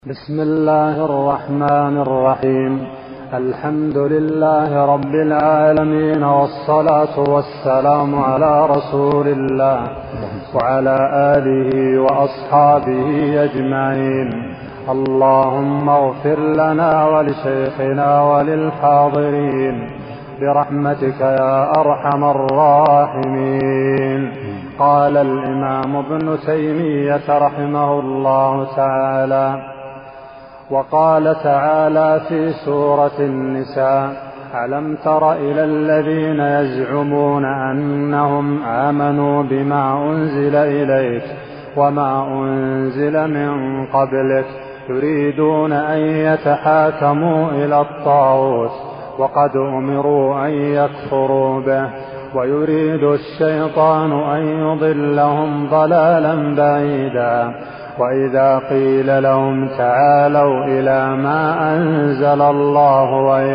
بسم الله الرحمن الرحيم. الحمد لله رب العالمين، والصلاة والسلام على رسول الله وعلى آله وأصحابه أجمعين. اللهم اغفر لنا ولشيخنا وللحاضرين برحمتك يا أرحم الراحمين. قال الإمام ابن تيمية رحمه الله تعالى: وقال تعالى في سورة النساء: ألم تر إلى الذين يزعمون أنهم آمنوا بما أنزل إليك وما أنزل من قبلك يريدون أن يتحاكموا إلى الطاغوت وقد أمروا أن يكفروا به ويريد الشيطان أن يضلهم ضلالا بعيدا. وإذا قيل لهم تعالوا إلى ما أنزل الله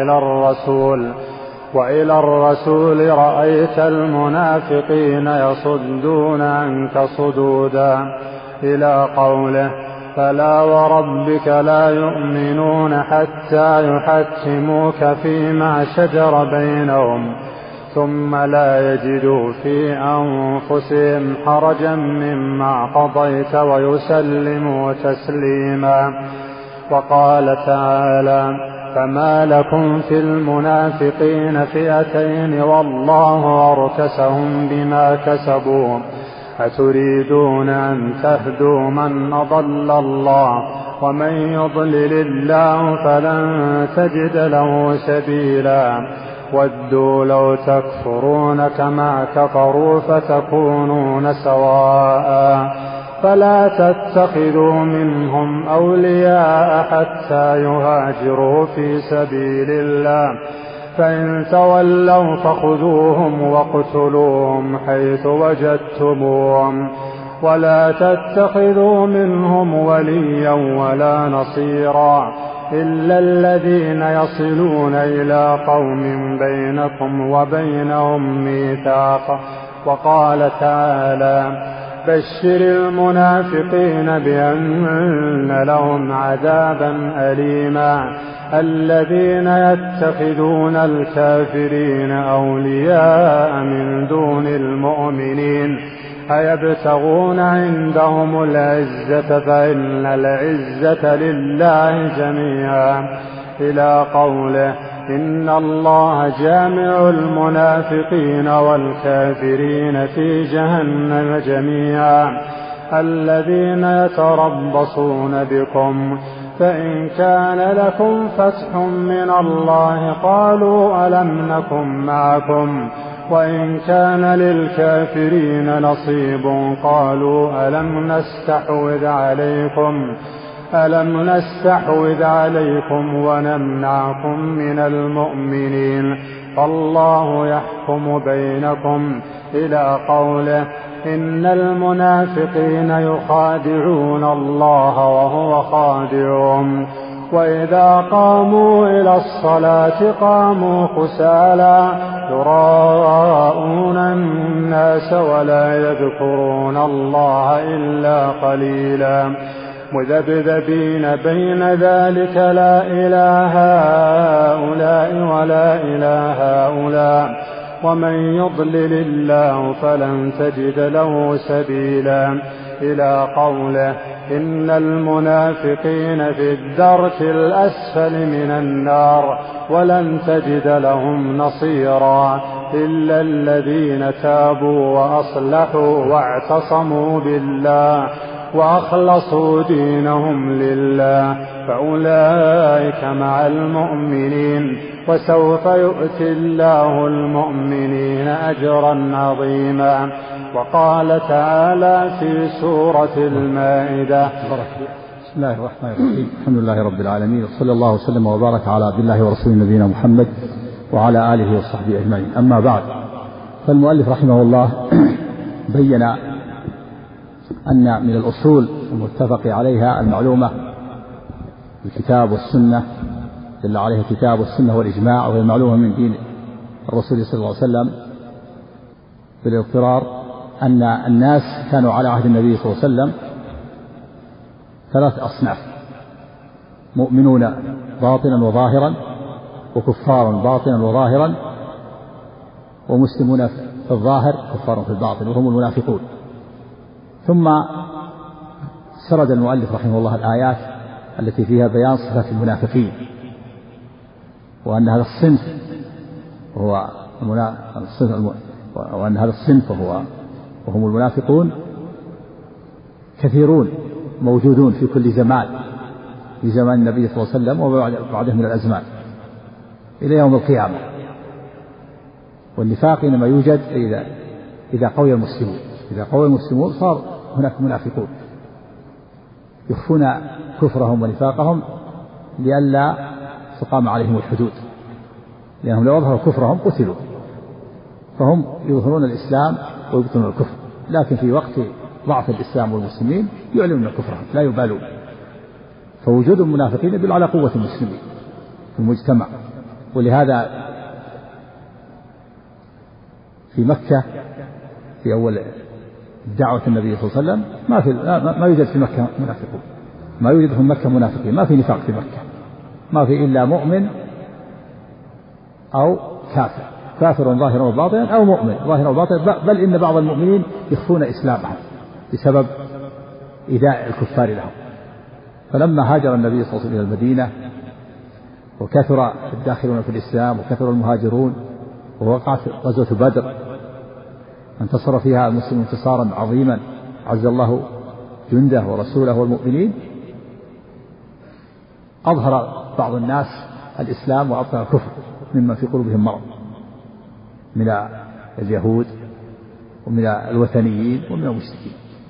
وإلى الرسول رأيت المنافقين يصدون عنك صدودا، إلى قوله: فلا وربك لا يؤمنون حتى يحكموك فيما شجر بينهم ثم لا يجدوا في أنفسهم حرجا مما قضيت ويسلموا تسليما. وقال تعالى: فما لكم في المنافقين فئتين والله أركسهم بما كسبوا أتريدون أن تهدوا من أضل الله ومن يضلل الله فلن تجد له سبيلا. ودوا لو تكفرون كما كفروا فتكونون سواء فلا تتخذوا منهم أولياء حتى يهاجروا في سبيل الله فإن تولوا فخذوهم واقتلوهم حيث وجدتموهم ولا تتخذوا منهم وليا ولا نصيرا إلا الذين يصلون إلى قوم بينكم وبينهم ميثاق. وقال تعالى: بشر المنافقين بأن لهم عذابا أليما الذين يتخذون الكافرين أولياء من دون المؤمنين أيبتغون عندهم العزة فإن العزة لله جميعا، إلى قوله: إن الله جامع المنافقين والكافرين في جهنم جميعا. الذين يتربصون بكم فإن كان لكم فتح من الله قالوا ألم نكن معكم وإن كان للكافرين نصيب قالوا ألم نستحوذ عليكم ونمنعكم من المؤمنين فالله يحكم بينكم، إلى قوله: إن المنافقين يخادعون الله وهو خادعهم وإذا قاموا إلى الصلاة قاموا كسالى يراءون الناس ولا يذكرون الله إلا قليلا مذبذبين بين ذلك لا إله هؤلاء ولا إله هؤلاء ومن يضلل الله فلن تجد له سبيلا، إلى قوله: إن المنافقين في الدرك الأسفل من النار ولن تجد لهم نصيرا إلا الذين تابوا وأصلحوا واعتصموا بالله وأخلصوا دينهم لله فأولئك مع المؤمنين وسوف يؤتي الله المؤمنين أجرا عظيما. وقال تعالى في سورة المائدة: بسم الله الرحمن الرحيم. الحمد لله رب العالمين، وصلى الله وسلم وبارك على عبد الله ورسوله نبينا محمد وعلى آله وصحبه أجمعين. أما بعد، فالمؤلف رحمه الله بين أن من الأصول المتفق عليها المعلومة الكتاب والسنة دل عليها الكتاب والسنة والإجماع، وهي المعلومة من دين الرسول صلى الله عليه وسلم بالاضطرار، أن الناس كانوا على عهد النبي صلى الله عليه وسلم 3 أصناف: مؤمنون باطنا وظاهرا، وكفار باطنا وظاهرا، ومسلمون في الظاهر كفار في الباطن وهم المنافقون. ثم سرد المؤلف رحمه الله الآيات التي فيها بيان صفات المنافقين، وأن هذا الصنف وهم المنافقون كثيرون موجودون في كل زمان، في زمان النبي صلى الله عليه وسلم وبعده من الأزمان إلى يوم القيامة. والنفاق إنما يوجد إذا قوي المسلمون، إذا قوي المسلمون صار هناك منافقون يخفون كفرهم ونفاقهم لئلا تقام عليهم الحدود، لأنهم لو أظهروا كفرهم قتلوا، فهم يظهرون الإسلام ويبطنون الكفر، لكن في وقت ضعف الإسلام والمسلمين يعلنون كفرهم لا يبالون. فوجود المنافقين يدل على قوة المسلمين في المجتمع. ولهذا في مكة في أول دعوة النبي صلى الله عليه وسلم ما يوجد في مكة منافقون، ما يوجد في مكة منافقين، ما في نفاق في مكة، ما في إلا مؤمن أو كافر، كافر ظاهرا وباطنا أو مؤمن ظاهرا وباطنا، بل إن بعض المؤمنين يخفون إسلامهم بسبب إيذاء الكفار لهم. فلما هاجر النبي صلى الله عليه وسلم إلى المدينة وكثر الداخلون في الإسلام وكثر المهاجرون، ووقعت غزوة بدر انتصر فيها المسلمون انتصارا عظيما، عز الله جنده ورسوله والمؤمنين، أظهر بعض الناس الإسلام وأبطل الكفر ممن في قلوبهم مرض من اليهود ومن الوثنيين ومن المشركين.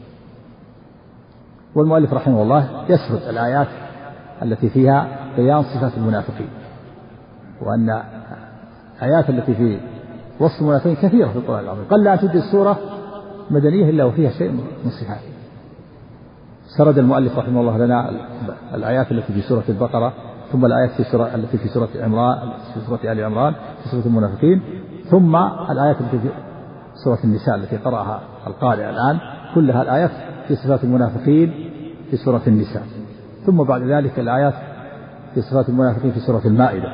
والمؤلف رحمه الله يسرد الآيات التي فيها بيان صفات المنافقين، وأن الآيات التي في وصف المنافقين كثيرة في القرآن العظيم، قل لا توجد سورة مدنية إلا وفيها شيء من صفات. سرد المؤلف رحمه الله لنا الآيات التي في سورة البقرة، ثم الآيات التي في سورة عمران، في سورة آل عمران، في سورة المنافقين، ثم الآيات التي في سورة النساء التي قرأها القارئ الآن، كلها الآيات في صفات المنافقين في سورة النساء. ثم بعد ذلك الآيات في صفات المنافقين في سورة المائدة.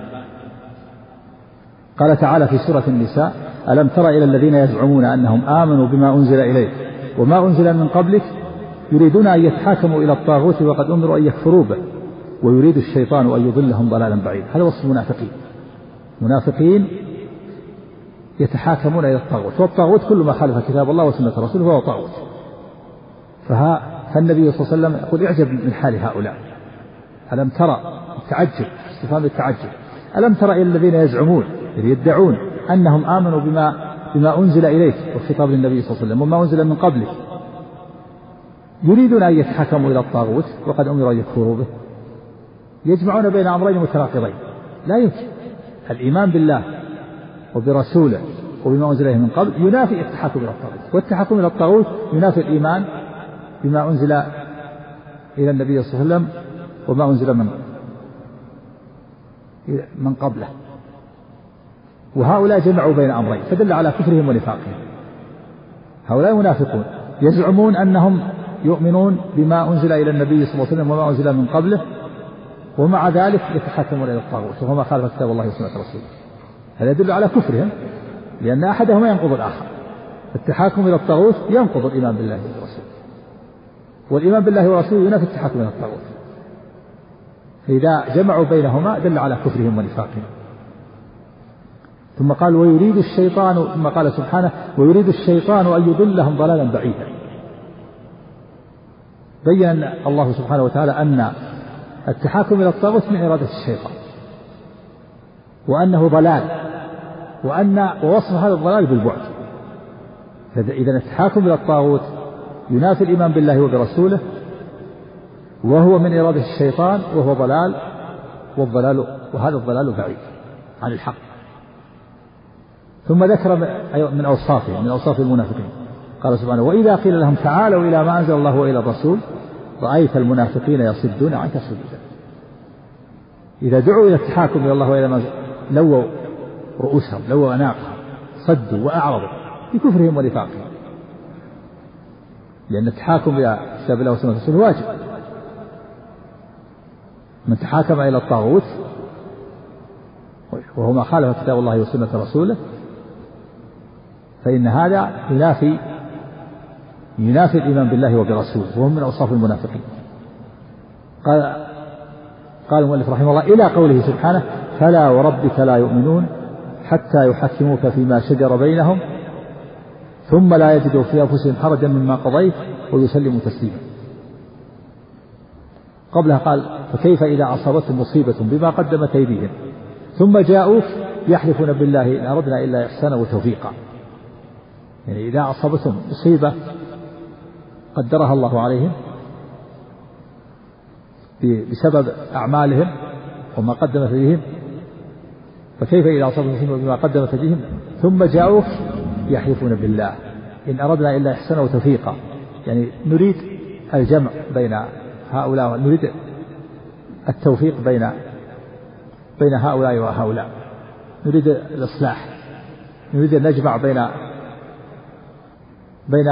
قال تعالى في سورة النساء: ألم تر إلى الذين يزعمون أنهم آمنوا بما أنزل إليك وما أنزل من قبلك يريدون أن يتحاكموا إلى الطاغوت وقد أمروا أن يكفروا به ويريد الشيطان أن يضلهم ضلالا بعيدا. هذا وصف المنافقين، منافقين يتحاكمون إلى الطاغوت، والطاغوت كل ما خالف كتاب الله وسنة رسوله فهو طاغوت. فالنبي صلى الله عليه وسلم يقول: اعجب من حال هؤلاء. ألم ترى، التعجب، استفهام التعجب، ألم ترى إلى الذين يزعمون يدعون أنهم آمنوا بما أنزل إليك، والخطاب للنبي صلى الله عليه وسلم، وما أنزل من قبلك، يريدون أن يتحكموا إلى الطاغوت وقد أمروا أن يكفروا به. يجمعون بين أمرين متناقضين، لا يمكن. الإيمان بالله وبرسوله وبما أنزل إليه من قبل ينافي التحكم إلى الطاغوت، والتحكم إلى الطاغوت ينافي الإيمان بما أنزل إلى النبي صلى الله عليه وسلم وما أنزل من قبله. وهؤلاء جمعوا بين أمرين فدل على كفرهم ونفاقهم. هؤلاء منافقون يزعمون أنهم يؤمنون بما أنزل إلى النبي صلى الله عليه وسلم وما أنزل من قبله، ومع ذلك يتحكمون إلى الطاغوت وهو ما خالف كتاب الله وسنة رسوله. هذا يدل على كفرهم، لأن أحدهما ينقض الآخر. التحاكم إلى الطاغوت ينقض الإيمان بالله ورسوله، والإيمان بالله ورسوله ينافي التحاكم إلى الطاغوت. فإذا جمعوا بينهما دل على كفرهم ونفاقهم. ثم قال: ويريد الشيطان، ثم قال سبحانه: ويريد الشيطان أن يضلهم ضلالا بعيدا. بين الله سبحانه وتعالى أن التحاكم إلى الطاغوت من إرادة الشيطان، وأنه ضلال، ووصف هذا الضلال بالبعد. إذا التحاكم إلى الطاغوت ينافي الإيمان بالله وبرسوله، وهو من إرادة الشيطان، وهو ضلال، وهذا الضلال بعيد عن الحق. ثم ذكر من أوصافهم، من أوصاف المنافقين، قال سبحانه: وإذا قيل لهم تعالوا إلى ما أنزل الله وإلى الرسول رأيت المنافقين يصدون عنك صدودا. إذا دعوا إلى التحاكم إلى الله وإلى ما لووا رؤوسهم، لووا أناقهم، صدوا وأعرضوا بكفرهم ونفاقهم، لأن التحاكم إلى كتاب الله وسنة رسوله واجب. من تحاكم إلى الطاغوت وهو ما خالف كتاب الله وسنة رسوله فإن هذا ينافي الإيمان بالله وبرسوله، وهو من أوصاف المنافقين. قال المؤلف رحمه الله إلى قوله سبحانه: فلا وربك لا يؤمنون حتى يحكموك فيما شجر بينهم ثم لا يجدوا في أنفسهم حرجا مما قضيت ويسلموا تسليما. قبلها قال: فكيف إذا أصابتهم مصيبة بما قدمت أيديهم ثم جاءوك يحلفون بالله إن أردنا إلا إحسانا وتوفيقا. يعني إذا أصابتهم مصيبة قدرها الله عليهم بسبب أعمالهم وما قدمت أيديهم، فكيف إذا أصابتهم مصيبة بما قدمت أيديهم ثم جاءوك يحلفون بالله إن أردنا إلا إحسانا وتوفيقا. يعني نريد الجمع بين هؤلاء، نريد التوفيق بين هؤلاء وهؤلاء، نريد الإصلاح، نريد أن نجمع بين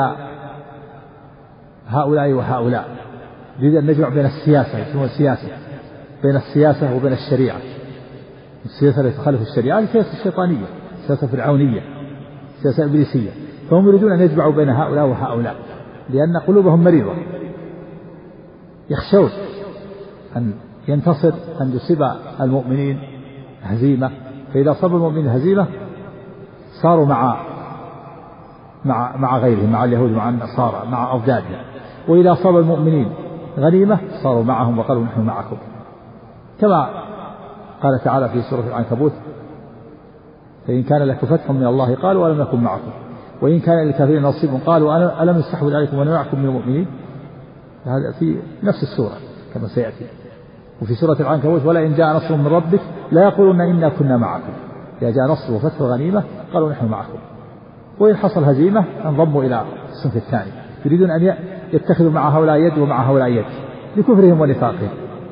هؤلاء وهؤلاء، نريد أن نجمع بين السياسة، يسمون السياسة، بين السياسة وبين الشريعة. السياسة التي تخالف الشريعة السياسة الشيطانية، السياسة الفرعونية، السياسة الإبليسية. فهم يريدون أن يجمعوا بين هؤلاء وهؤلاء لأن قلوبهم مريضة، يخشون أن ينتصر، أن يصيب المؤمنين هزيمة، فإذا أصاب المؤمنين هزيمة صاروا مع غيرهم، مع اليهود، مع النصارى، مع أضدادهم. وإذا أصاب المؤمنين غنيمة صاروا معهم وقالوا نحن معكم، كما قال تعالى في سورة العنكبوت: فإن كان لك فتح من الله قالوا ألم نكن معكم وإن كان للكافرين نصيب قالوا ألم نستحوذ عليكم ونمنعكم من المؤمنين. هذا في نفس السورة كما سيأتي. وفي سورة العنكبوت: ولئن جاء نصر من ربك لا يقولون إنا كنا معكم، إذا جاء نصر وفتح غنيمة قالوا نحن معكم. وإن حصل هزيمة انضموا إلى الصنف الثاني، يريدون أن يتخذوا مع هؤلاء يد ومع هؤلاء يد لكفرهم ونفاقهم.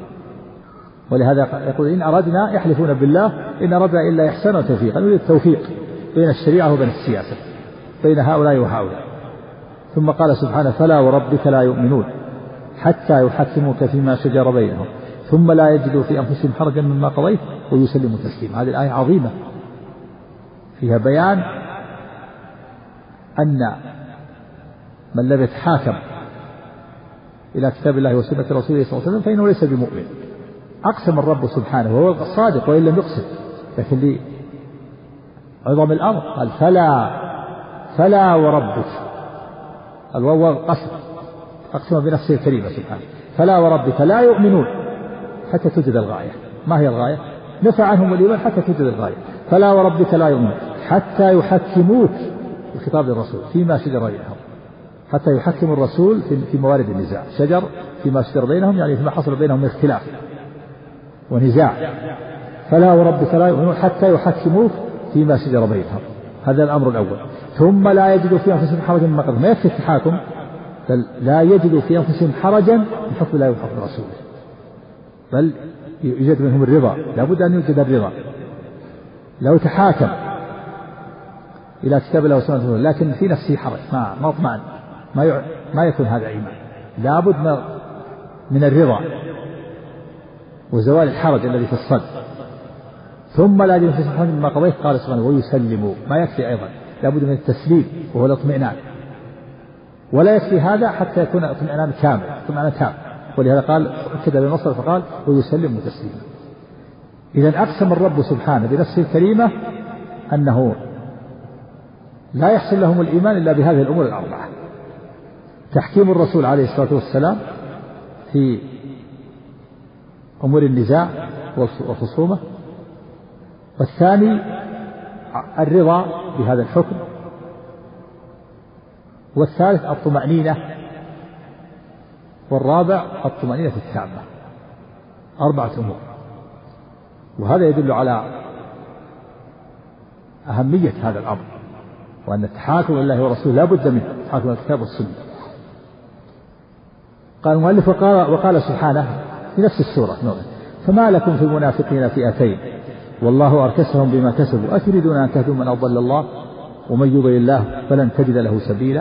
ولهذا يقول: إن أردنا، يحلفون بالله إن أردنا إلا إحسانا وتوفيقا، نريد التوفيق بين الشريعة وبين السياسة، بين هؤلاء وهؤلاء. ثم قال سبحانه: فلا وربك لا يؤمنون حتى يحكموك فيما شجر بينهم ثم لا يجدوا في أنفسهم حرجا مما قضيت ويسلموا تسليما. هذه الآية عظيمة فيها بيان أن من لم يتحاكم إلى كتاب الله وسنة رسوله صلى الله عليه وسلم فإنه ليس بمؤمن. أقسم الرب سبحانه وهو الصادق وإن لم يقسم، لكن لعظم الأمر قال: فلا وربك. الواو قسم، أقسم بنفسه الكريمة سبحانه: فلا وربك لا يؤمنون حتى توجد الغاية. ما هي الغاية؟ نفع عنهم الإيمان حتى توجد الغاية. فلا وربك لا يؤمنون حتى يحكموك، الخطاب للرسول، فيما شجر بينهم. حتى يحكم الرسول في موارد النزاع. شجر فيما شجر بينهم، يعني فيما حصل بينهم من اختلاف ونزاع. فلا وربك لا يؤمنون حتى يحكموك فيما شجر بينهم. هذا الأمر الأول. ثم لا يجدوا في أنفسهم حرجا مما قضيت. ما يكفي التحاكم، بل لا يجدوا في أنفسهم حرجا من حكم الله وحكم رسوله، بل يوجد منهم الرضا. لا بد أن يوجد الرضا. لو تحاكم إلى كتاب الله وسنة رسوله لكن في نفسه حرج، ما اطمئن، ما يكون هذا إيمان. لا بد من الرضا وزوال الحرج الذي في الصدر. ثم لا يجدوا في أنفسهم حرجا مما قضيت، قال سبحانه: ويسلموا. ما يكفي أيضا، لا بد من التسليم وهو الاطمئنان. ولا يكفي هذا حتى يكون اطمئنان كامل، اطمئنان تام. ولهذا قال أكد بالنصر فقال: ويسلم تسليما. إذا أقسم الرب سبحانه بنفسه الكريمة أنه لا يحصل لهم الإيمان إلا بهذه الأمور الأربعة: تحكيم الرسول عليه الصلاة والسلام في أمور النزاع والخصومة، والثاني الرضا بهذا الحكم، والثالث الطمأنينة، والرابع الطمأنينة التامة. 4 أمور. وهذا يدل على أهمية هذا الأمر، وأن التحاكم لله ورسوله لا بد منه، تحاكم الكتاب والسنة. قال المؤلف: وقال سبحانه في نفس السورة: فما لكم في المنافقين فئتين والله أركسهم بما كسبوا أتريدون أن تهدوا من أضل الله ومن يضلل الله فلن تجد له سبيلا.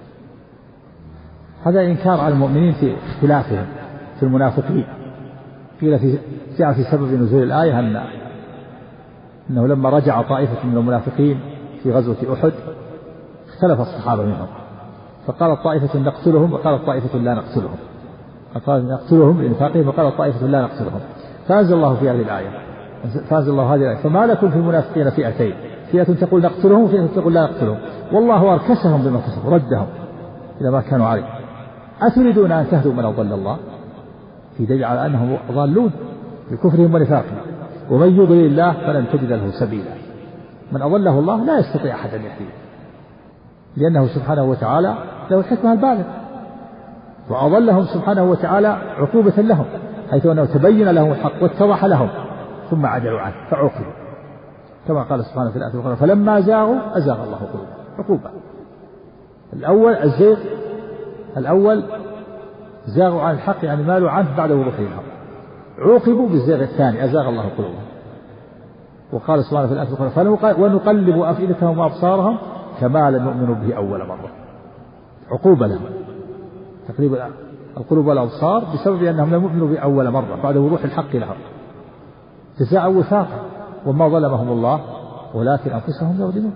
هذا إنكار على المؤمنين في اختلافهم في المنافقين، قيل جاء في سبب نزول الآية أنه لما رجع طائفة من المنافقين في غزوة أحد اختلف الصحابة منهم، فقالت طائفة نقتلهم وقالت طائفة لا نقتلهم، قال نقتلهم لنفاقهم وقالت طائفة لا نقتلهم، فأنزل الله في هذه الآية فما لكم في المنافقين فئتين، فئة تقول نقتلهم وفئة تقول لا نقتلهم والله أركسهم بما كسبوا ردهم إلى ما كانوا عليه، أتريدون أن تهدوا من أضل الله؟ في دليل على أنهم ضالون بكفرهم ونفاقهم، ومن يضلل الله فلن تجد له سبيلا. من أضله الله لا يستطيع أحد أن يهديه، لأنه سبحانه وتعالى له الحكمة البالغة، وأضلهم سبحانه وتعالى عقوبة لهم، حيث أنه تبين لهم الحق واتضح لهم ثم عدلوا عنه فعوقبوا، كما قال سبحانه في الآية الأخرى فلما زاغوا أزاغ الله قلوبهم. عقوبة الأول الزيغ، الأول زاغوا عن الحق يعني مالوا عنه بعد وضوحه لهم، عوقبوا بالزيغ الثاني أزاغ الله قلوبهم. وقال سبحانه في الآية الأخرى ونقلب أفئدتهم وأبصارهم كما لم يؤمنوا به أول مرة، عقوبة لهم تقليب القلوب والأبصار بسبب أنهم لم يؤمنوا به أول مرة بعد وضوح الحق لهم، جزاء وفاقا، وما ظلمهم الله ولكن أنفسهم يظلمون.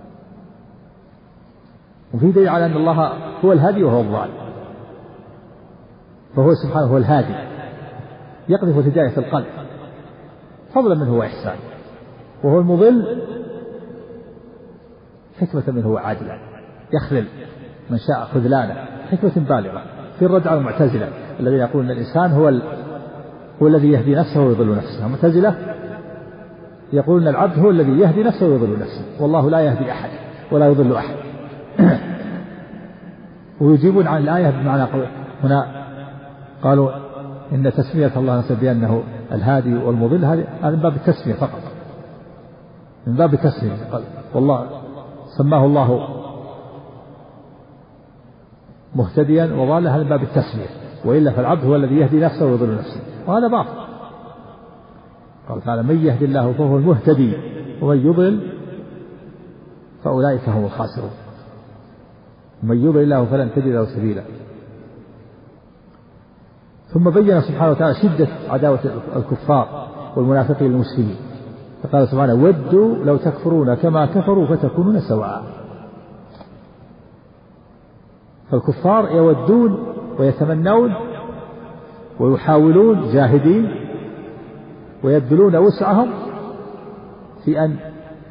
وفي دليل على أن الله هو الهادي وهو الضال، فهو سبحانه هو الهادي يقذف الهداية في القلب فضلا منه وإحسان، وهو المضل حكمة منه وعدلا يخذل من شاء خذلانه حكمة بالغة في الرد على المعتزلة الذين يقولون أن الإنسان هو الذي يهدي نفسه ويضل نفسه. المعتزلة يقولون العبد هو الذي يهدي نفسه ويضل نفسه، والله لا يهدي أحد ولا يضل أحد. ويجيبون عن الآية بمعنى هنا قالوا إن تسمية الله نفسه بأنه الهادي والمضل هذا من باب التسمية فقط، من باب التسمية، والله سماه الله مهتديا وضالا هذا من باب التسمية، وإلا فالعبد هو الذي يهدي نفسه ويضل نفسه، وهذا باطل. قال تعالى من يهدي الله فهو المهتدي ومن يضل فأولئك هم الخاسرون، من يضل الله فلن تجد له سبيلا. ثم بين سبحانه وتعالى شدة عداوة الكفار والمنافقين للمسلمين، فقال سبحانه ودوا لو تكفرون كما كفروا فتكونون سواء. فالكفار يودون ويتمنون ويحاولون جاهدين ويبذلون وسعهم في أن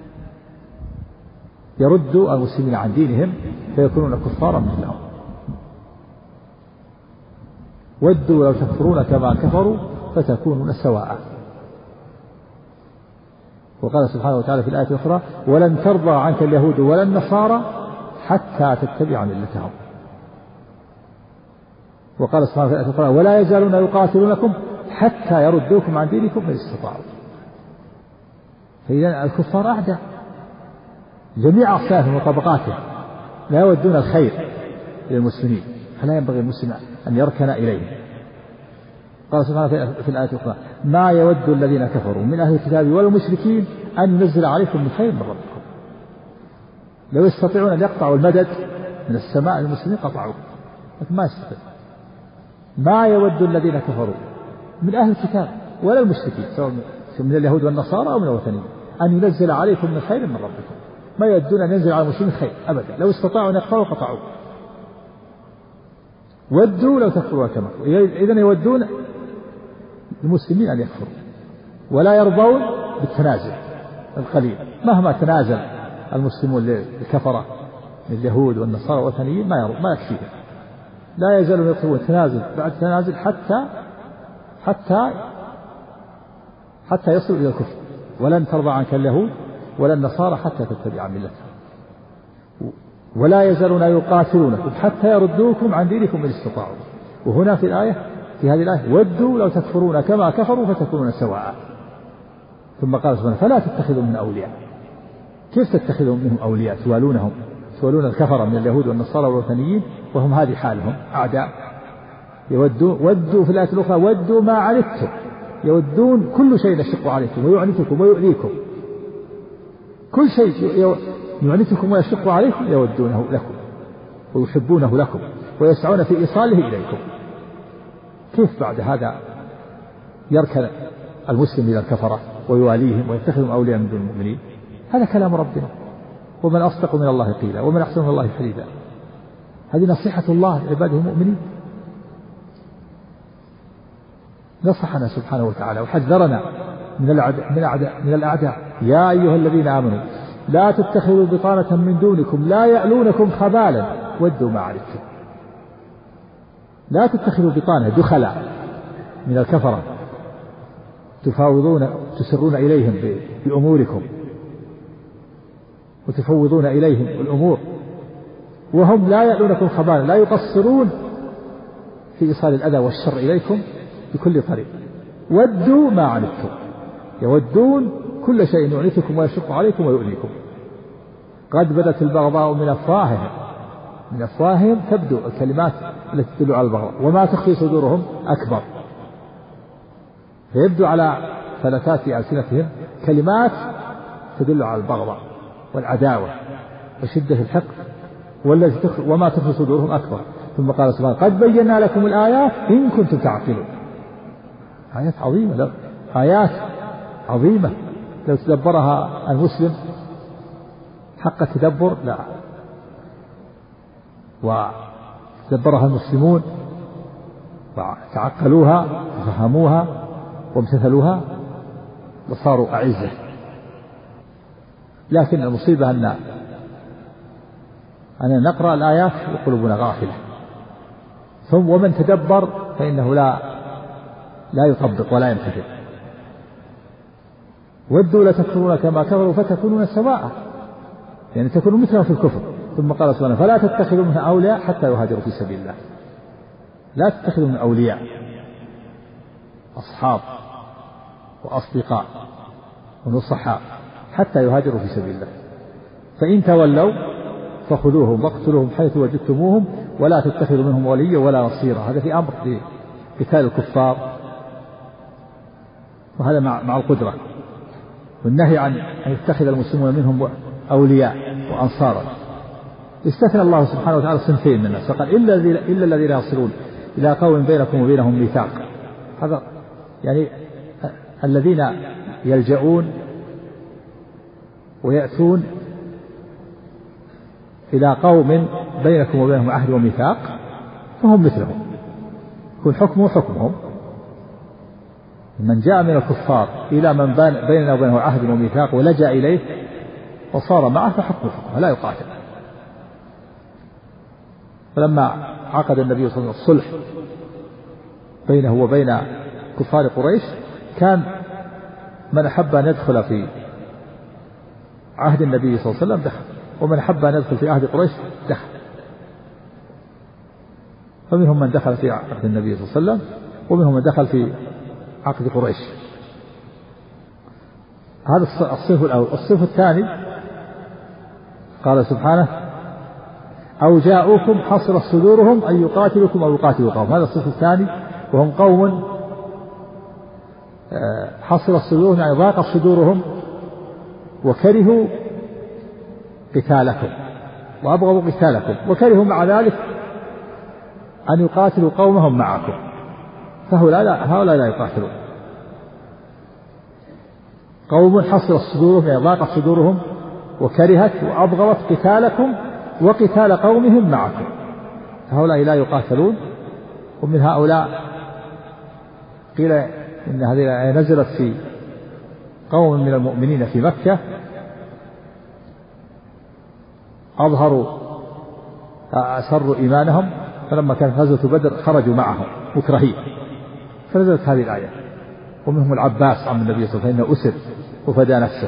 يردوا المسلمين عن دينهم فيكونون كفارا مثلهم. ودوا لو تكفرون كما كفروا فتكونون سواء. وقال سبحانه وتعالى في الآية الأخرى ولن ترضى عنك اليهود ولا النصارى حتى تتبع ملتهم. وقال سبحانه في الآية الأخرى ولا يزالون يقاتلونكم حتى يردوكم عن دينكم إن استطاعوا. فإذا الكفار أعداء جميع أصنافهم وطبقاتهم لا يودون الخير للمسلمين، فلا ينبغي المسلم أن يركن إليهم. قال سبحانه في الآية الأخرى ما يود الذين كفروا من أهل الكتاب ولا المشركين أن ينزل عليكم من خير من ربكم. لو يستطيعون أن يقطعوا المدد من السماء للمسلمين قطعوه، لكن ما يستطيع. ما يود الذين كفروا من أهل الكتاب ولا المشركين سواء من اليهود والنصارى أو من الوثنيين أن ينزل عليكم من خير من ربكم. ما يودون أن ينزل على المسلمين خير أبدا، لو استطاعوا أن يقطعوا قطعوه. ودوا لو تكفروا كما كفروا، إذن يودون المسلمين أن يكفروا ولا يرضون بالتنازل القليل. مهما تنازل المسلمون الكفرة من اليهود والنصارى والوثنيين ما يكفيهم، لا يزالون يطلبون تنازل بعد تنازل حتى يصلوا إلى الكفر. ولن ترضى عنك اليهود ولا النصارى حتى تتبع ملتهم ولا يزالون يقاتلونكم حتى يردوكم عن دينكم إن استطاعوا. وهنا في هذه الآية ودوا لو تكفرون كما كفروا فتكونون سواء. ثم قال سبحانه فلا تتخذوا من أولياء. كيف تتخذوا منهم أولياء؟ توالون الكفر من اليهود والنصارى والوثنيين وهم هذه حالهم أعداء. ودوا في الآية الأخرى ودوا ما عنتم، يودون كل شيء يشق عليكم ويعنتكم ويؤذيكم، كل شيء يعنتكم ويشق عليكم يودونه لكم ويحبونه لكم ويسعون في إيصاله إليكم. كيف بعد هذا يركن المسلم إلى الكفرة ويواليهم ويتخذهم أولياء من دون المؤمنين؟ هذا كلام ربنا، ومن أصدق من الله قيلا ومن أحسن من الله حديثا. هذه نصيحة الله لعباده المؤمنين، نصحنا سبحانه وتعالى وحذرنا من الأعداء. يا أيها الذين آمنوا لا تتخذوا بطانة من دونكم لا يألونكم خبالا ودوا ما عنتم. لا تتخذوا بطانة دخلاء من الكفرة تسرون إليهم بأموركم وتفوضون إليهم الأمور وهم لا يألونكم خبالا، لا يقصرون في إيصال الأذى والشر إليكم بكل طريق. ودوا ما عنتم، يودون كل شيء يعنتكم ويشق عليكم ويؤذيكم. قد بدت البغضاء من أفواههم تبدو الكلمات التي تدل على البغضاء وما تخفي صدورهم أكبر. فيبدو على فلتات ألسنتهم كلمات تدل على البغضاء والعداوة وشدة الحقد وما تخفي صدورهم أكبر. ثم قال سبحانه قد بينا لكم الآيات إن كنتم تعقلون. آيات عظيمة، آيات عظيمة لو تدبرها المسلم حق التدبر لا، وتدبرها المسلمون وتعقلوها وفهموها وامتثلوها وصاروا أعزة. لكن المصيبة أن نقرأ الآيات وقلوبنا غافلة، ثم ومن تدبر فإنه لا يطبق ولا يمتثل. ودوا لتكفرون كما كفروا فتكونون سواء، يعني تكونوا مثلهم في الكفر. ثم قال سبحانه فلا تتخذوا منها أولياء حتى يهاجروا في سبيل الله. لا تتخذوا من أولياء أصحاب وأصدقاء ونصحاء حتى يهاجروا في سبيل الله. فإن تولوا فخذوهم واقتلوهم حيث وجدتموهم ولا تتخذوا منهم وليا ولا نصيرا. هذا في أمر بقتال الكفار، وهذا مع القدرة، والنهي عن أن يتخذ المسلمون منهم أولياء وأنصارا. استثنى الله سبحانه وتعالى صنفين من الناس فقال إلا الذين يصلون إلى قوم بينكم وبينهم ميثاق. هذا يعني الذين يلجؤون ويأتون إلى قوم بينكم وبينهم عهد وميثاق فهم مثلهم، يكون حكمه حكمهم. من جاء من الكفار إلى من بيننا وبينه عهد وميثاق ولجأ إليه وصار معه فحكمه حكمه لا يقاتل. فلما عقد النبي صلى الله عليه وسلم الصلح بينه وبين كفار قريش كان من أحب أن يدخل في عهد النبي صلى الله عليه وسلم دخل، ومن أحب أن يدخل في عهد قريش دخل. فمنهم من دخل في عهد النبي صلى الله عليه وسلم ومنهم من دخل في عقد قريش. هذا الصنف الأول. الصنف الثاني قال سبحانه أو جاءوكم حصرت صدورهم أن يقاتلوكم أو يقاتلوا قوم. هذا الصنف الثاني وهم قوم حصرت صدورهم يعني ضاقت صدورهم وكرهوا قتالكم وأبغضوا قتالكم وكرهوا مع ذلك أن يقاتلوا قومهم معكم، فهؤلاء لا يقاتلون. قوم حصرت صدورهم يعني ضاقت صدورهم وكرهت وأبغضت قتالكم وقتال قومهم معكم، فهؤلاء لا يقاتلون. ومن هؤلاء قيل إن هذه الآية نزلت في قوم من المؤمنين في مكة أسروا إيمانهم، فلما كانت غزوة بدر خرجوا معهم مكرهين فنزلت هذه الآية. ومنهم العباس عم النبي صلى الله عليه وسلم فإنه أسر وفدى نفسه.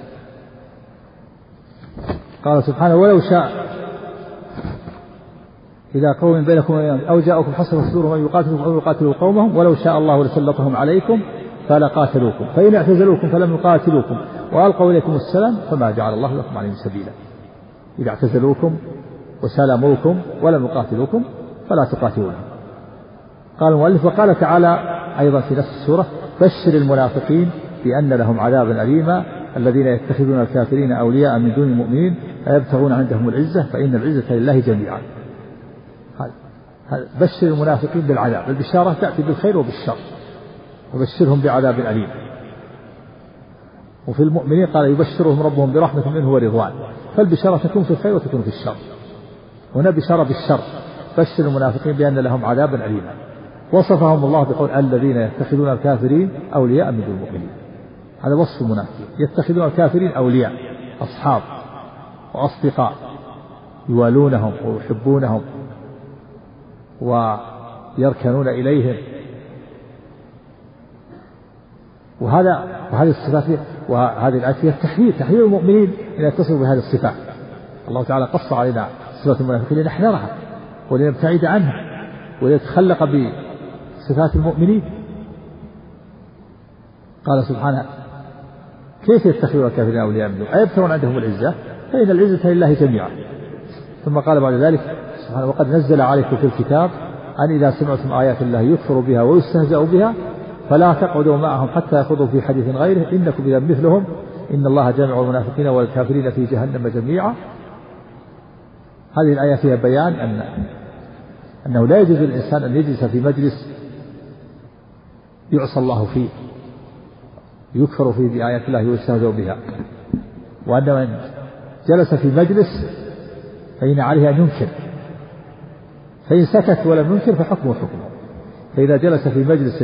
قال سبحانه ولو شاء إذا قوم بينكم أو جاءكم حصرت صدورهم أن يقاتلوكم أو يقاتلوا قومهم ولو شاء الله لسلطهم عليكم فلقاتلوكم فإن اعتزلوكم فلم يقاتلوكم وألقوا إليكم السلام فما جعل الله لكم عليهم سبيلا. إذا اعتزلوكم وسلموكم ولم يقاتلوكم فلا تقاتلونهم. قال المؤلف وقال تعالى أيضا في نفس السورة بشر المنافقين بأن لهم عذابا أليما الذين يتخذون الكافرين أولياء من دون المؤمنين أيبتغون عندهم العزة فإن العزة لله جميعا. بشر المنافقين بالعذاب. البشارة تأتي بالخير وبالشر، وبشرهم بعذاب أليم. وفي المؤمنين قال يبشرهم ربهم برحمة منه ورضوان. فالبشارة تكون في الخير وتكون في الشر. هنا بشارة بالشر، بشر المنافقين بأن لهم عذابا أليما. وصفهم الله بقول الذين يتخذون الكافرين أولياء من المؤمنين. هذا وصف المنافقين، يتخذون الكافرين أولياء، أصحاب وأصدقاء، يوالونهم ويحبونهم ويركنون إليهم. وهذه الصفات وهذه الآية فيها تحذير المؤمنين أن يتصفوا بهذه الصفات. الله تعالى قص علينا صفات المنافقين لنحذرها ولنبتعد عنها وليتخلق بصفات المؤمنين. قال سبحانه كيف يتخذون الكافرين أولياء منه أيبتغون عندهم العزة فإن العزة لله جميعا. ثم قال بعد ذلك سبحانه وقد نزل عليكم في الكتاب أن إذا سمعتم آيات الله يكفر بها ويستهزأ بها فلا تقعدوا معهم حتى يخوضوا في حديث غيره إنكم إذا مثلهم إن الله جامع المنافقين والكافرين في جهنم جميعا. هذه الآية فيها بيان أنه لا يجوز للإنسان أن يجلس في مجلس يعصى الله فيه يكفر فيه بآيات الله ويستهزأ بها، وأن من جلس في مجلس فإن عليه أن ينكر، فإن سكت ولم ينكر فحكمه حكمه. فإذا جلس في مجلس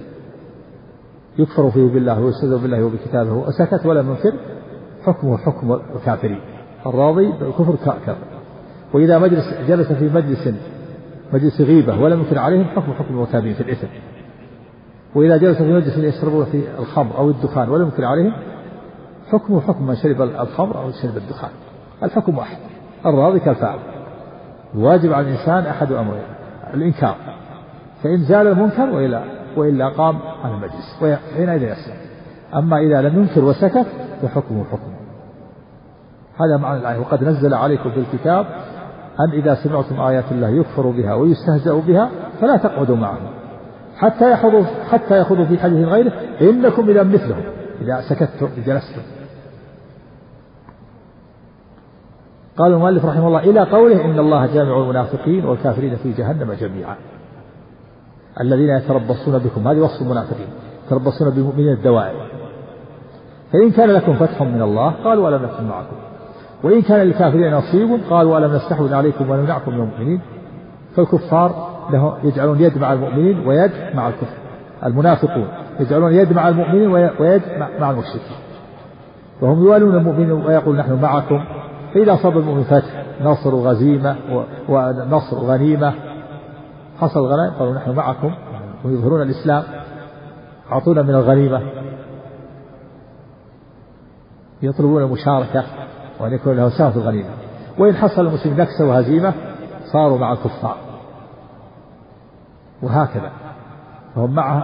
يكفر فيه بالله ويستهزأ بالله وبكتابه وسكت ولم ينكر حكمه حكم الكافرين، الراضي بالكفر كافر. وإذا جلس في مجلس غيبة ولم ينكر عليهم حكم المرتابين في الإثم. وإذا جلس في مجلس يشربون فيه الخمر أو الدخان ولم ينكر عليهم حكمه حكم من شرب الخمر أو شرب الدخان، الحكم واحد، الراضي كالفاعل. واجب على الإنسان أحد أمرين الإنكار، فإن زال المنكر وإلا قام عن المجلس وحينئذ يسلم. أما إذا لم ينكر وسكت فحكمه حكمه. هذا معنى الآية وقد نزل عليكم في الكتاب أن إذا سمعتم آيات الله يكفر بها ويستهزأ بها فلا تقعدوا معهم حتى يخوضوا في حديث غيره إنكم إذا مثلهم إذا سكتتم جلستم. قال المؤلف رحمه الله إلى قوله إن الله جامع المنافقين والكافرين في جهنم جميعا. الذين يتربصون بكم، هذه وصف المنافقين، يتربصون بالمؤمنين الدوائر. فإن كان لكم فتح من الله قالوا ألم نكن معكم، وإن كان للكافرين نصيب قالوا ألم نستحوذ عليكم ونمنعكم من المؤمنين. فالكفار يجعلون يد مع المؤمنين ويد مع الكفر. المنافقون يجعلون يد مع المؤمنين ويد مع المشركين، وهم يوالون المؤمنين ويقول نحن معكم. فإذا أصاب المؤمن فتح نصر وغزيمة ونصر وغنيمة حصل غنائم قالوا نحن معكم ويظهرون الإسلام أعطونا من الغنيمة، يطلبون المشاركة وأن يكون له سهم في الغنيمة. وإن حصل المسلم نكسة وهزيمة صاروا مع الكفار، وهكذا فهم معها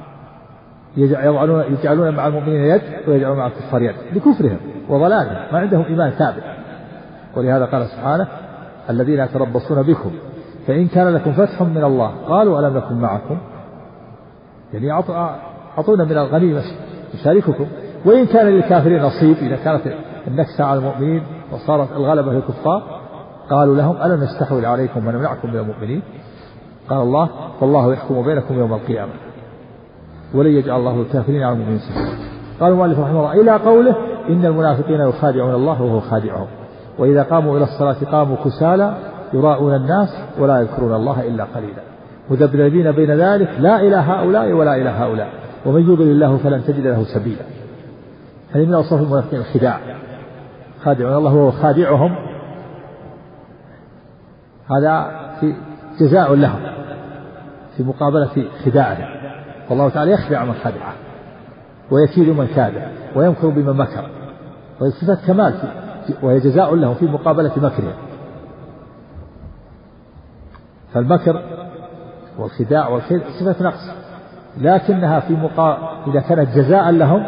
يجعلون مع المؤمنين يد ويجعلون مع الكفار يد لكفرهم وضلالهم، ما عندهم إيمان ثابت. ولهذا قال سبحانه الذين يتربصون بكم فإن كان لكم فتح من الله قالوا ألم نكن معكم، يعني أعطونا من الغنيمة نشارككم. وإن كان للكافرين نصيب إذا كانت النكسة على المؤمنين وصارت الغلبة للكفار قالوا لهم ألم نستحوذ عليكم ونمنعكم من المؤمنين. قال الله فالله يحكم بينكم يوم القيامة ولن يجعل الله الكافرين على المؤمنين سبيلا. قال المؤلف رحمه الله إلى قوله إن المنافقين يخادعون الله وهو خادعهم وإذا قاموا إلى الصلاة قاموا كسالى يراءون الناس ولا يذكرون الله إلا قليلا مذبذبين بين ذلك لا إلى هؤلاء ولا إلى هؤلاء ومن يضلل الله فلن تجد له سبيلا. هذه من أوصاف المنافقين الخداع، خادعون الله وهو خادعهم، هذا في جزاء لهم في مقابلة خداعهم. والله تعالى يخدع من خدعه ويكيد من كاده ويمكر بمن مكر، وهي صفة كمال وهي جزاء لهم في مقابلة مكرهم. فالمكر والخداع والكيد صفة نقص، لكنها إذا كانت جزاء لهم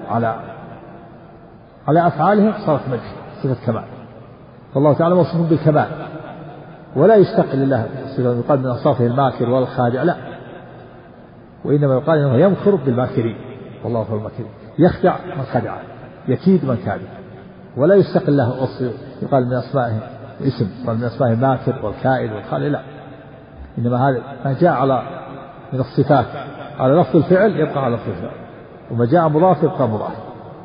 على أفعالهم صارت مدح صفة كمال. فالله تعالى موصوف بالكمال ولا يشتق لله يقال من أوصافه الماكر والخادع، لا، وإنما يقال إنه يمكر بالماكرين والله هو الماكرين، يخدع من خدعه يكيد من كاده، ولا يشتق الله وصف يقال من أسمائه اسم ومن أسمائه الماكر والكائد والخالق، لا، إنما هذا ما جاء على من الصفات على لفظ الفعل يبقى على لفظ الفعل، وما جاء مضاف يبقى مضاف.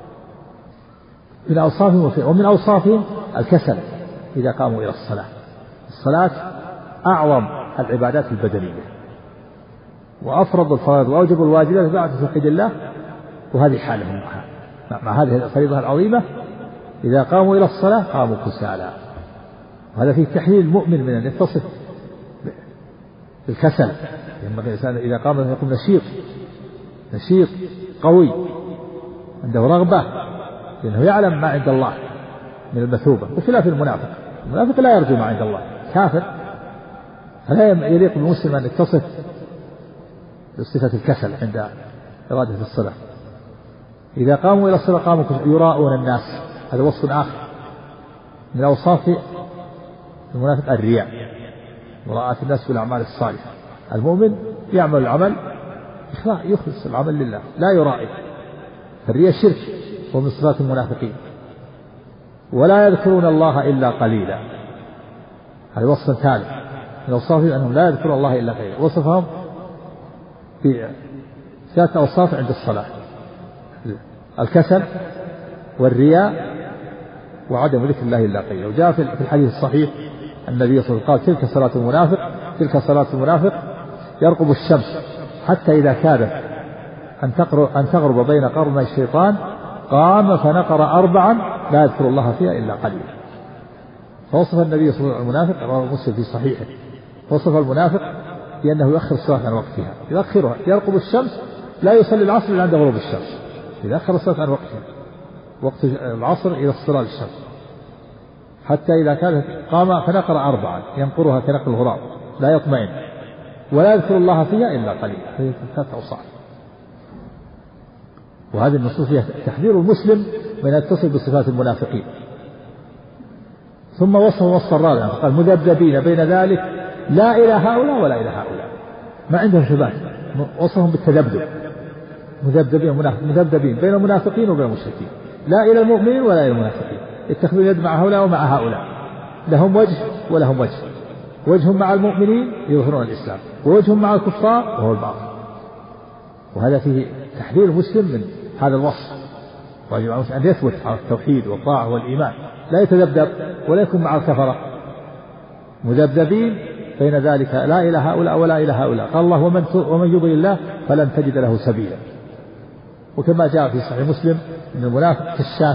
من أوصافهم ومن أوصافهم الكسل إذا قاموا إلى الصلاة. الصلاة أعظم العبادات البدنية، وأفرض الفرائض وأوجب الواجبات بعد توحيد الله، وهذه حالهم مع هذه الفريضة العظيمة. إذا قاموا إلى الصلاة قاموا كسالى، وهذا فيه تحليل المؤمن من أن يتصف بالكسل. ينبغي الإنسان إذا قام أن يكون نشيط قوي عنده رغبة، لأنه يعلم ما عند الله من المثوبة، بخلاف المنافق لا يرجو ما عند الله، كافر. فلا يليق بالمسلم أن يتصف بصفة الكسل عند إرادة الصلاة. إذا قاموا إلى الصلاة قاموا يراءون الناس، هذا وصف آخر من أوصاف المنافق الرياء، مراءة الناس بالأعمال الصالحة. المؤمن يعمل العمل يخلص العمل لله لا يرائي، فالرياء شرك ومن صفات المنافقين. ولا يذكرون الله إلا قليلا، هذا وصف ثالث من أوصافهم أنهم لا يذكرون الله إلا قليلا. وصفهم بثلاث أوصاف عند الصلاة: الكسل والرياء وعدم ذكر الله إلا قليلا. وجاء في الحديث الصحيح النبي صلى الله عليه وسلم قال: تلك صلاة المنافق يرقب الشمس حتى إذا كادت أن تغرب بين قرني الشيطان قام فنقر 4 لا يذكر الله فيها إلا قليلا. فوصف النبي صلى الله عليه وسلم المنافق، رواه مسلم في صحيحه، وصف المنافق بأنه يؤخر الصلاة عن وقتها، يؤخرها، يرقب الشمس، لا يصلي العصر إلا عند غروب الشمس، يؤخر الصلاة عن وقتها، وقت العصر إلى الصلاة للشمس، حتى إذا كانت قام فنقر 4 ينقرها كنقر الغراب لا يطمئن، ولا يذكر الله فيها إلا قليلا. هذه 3 أوصاف. وهذه النصوص فيها تحذير المسلم من أن يتصف بصفات المنافقين. ثم وصف الرابع قال: مذبذبين بين ذلك لا إلى هؤلاء ولا إلى هؤلاء، ما عندهم ثبات، وصفهم بالتذبذب، مذبذبين بين المنافقين وبين المشركين، لا إلى المؤمنين ولا إلى المنافقين، يتخذون يد مع هؤلاء ومع هؤلاء، لهم وجه ولهم وجه، وجههم مع المؤمنين يظهرون الإسلام، ووجههم مع الكفار وهو الباطل. وهذا فيه تحذير المسلم من هذا الوصف، ويجب أن يثبت على التوحيد والطاعة والإيمان، لا يتذبذب ولا يكون مع الكفرة. مذبذبين بين ذلك لا إلى هؤلاء ولا إلى هؤلاء. قال الله: ومن يضلل الله فلن تجد له سبيلا. وكما جاء في صحيح مسلم أن المنافق كالشاة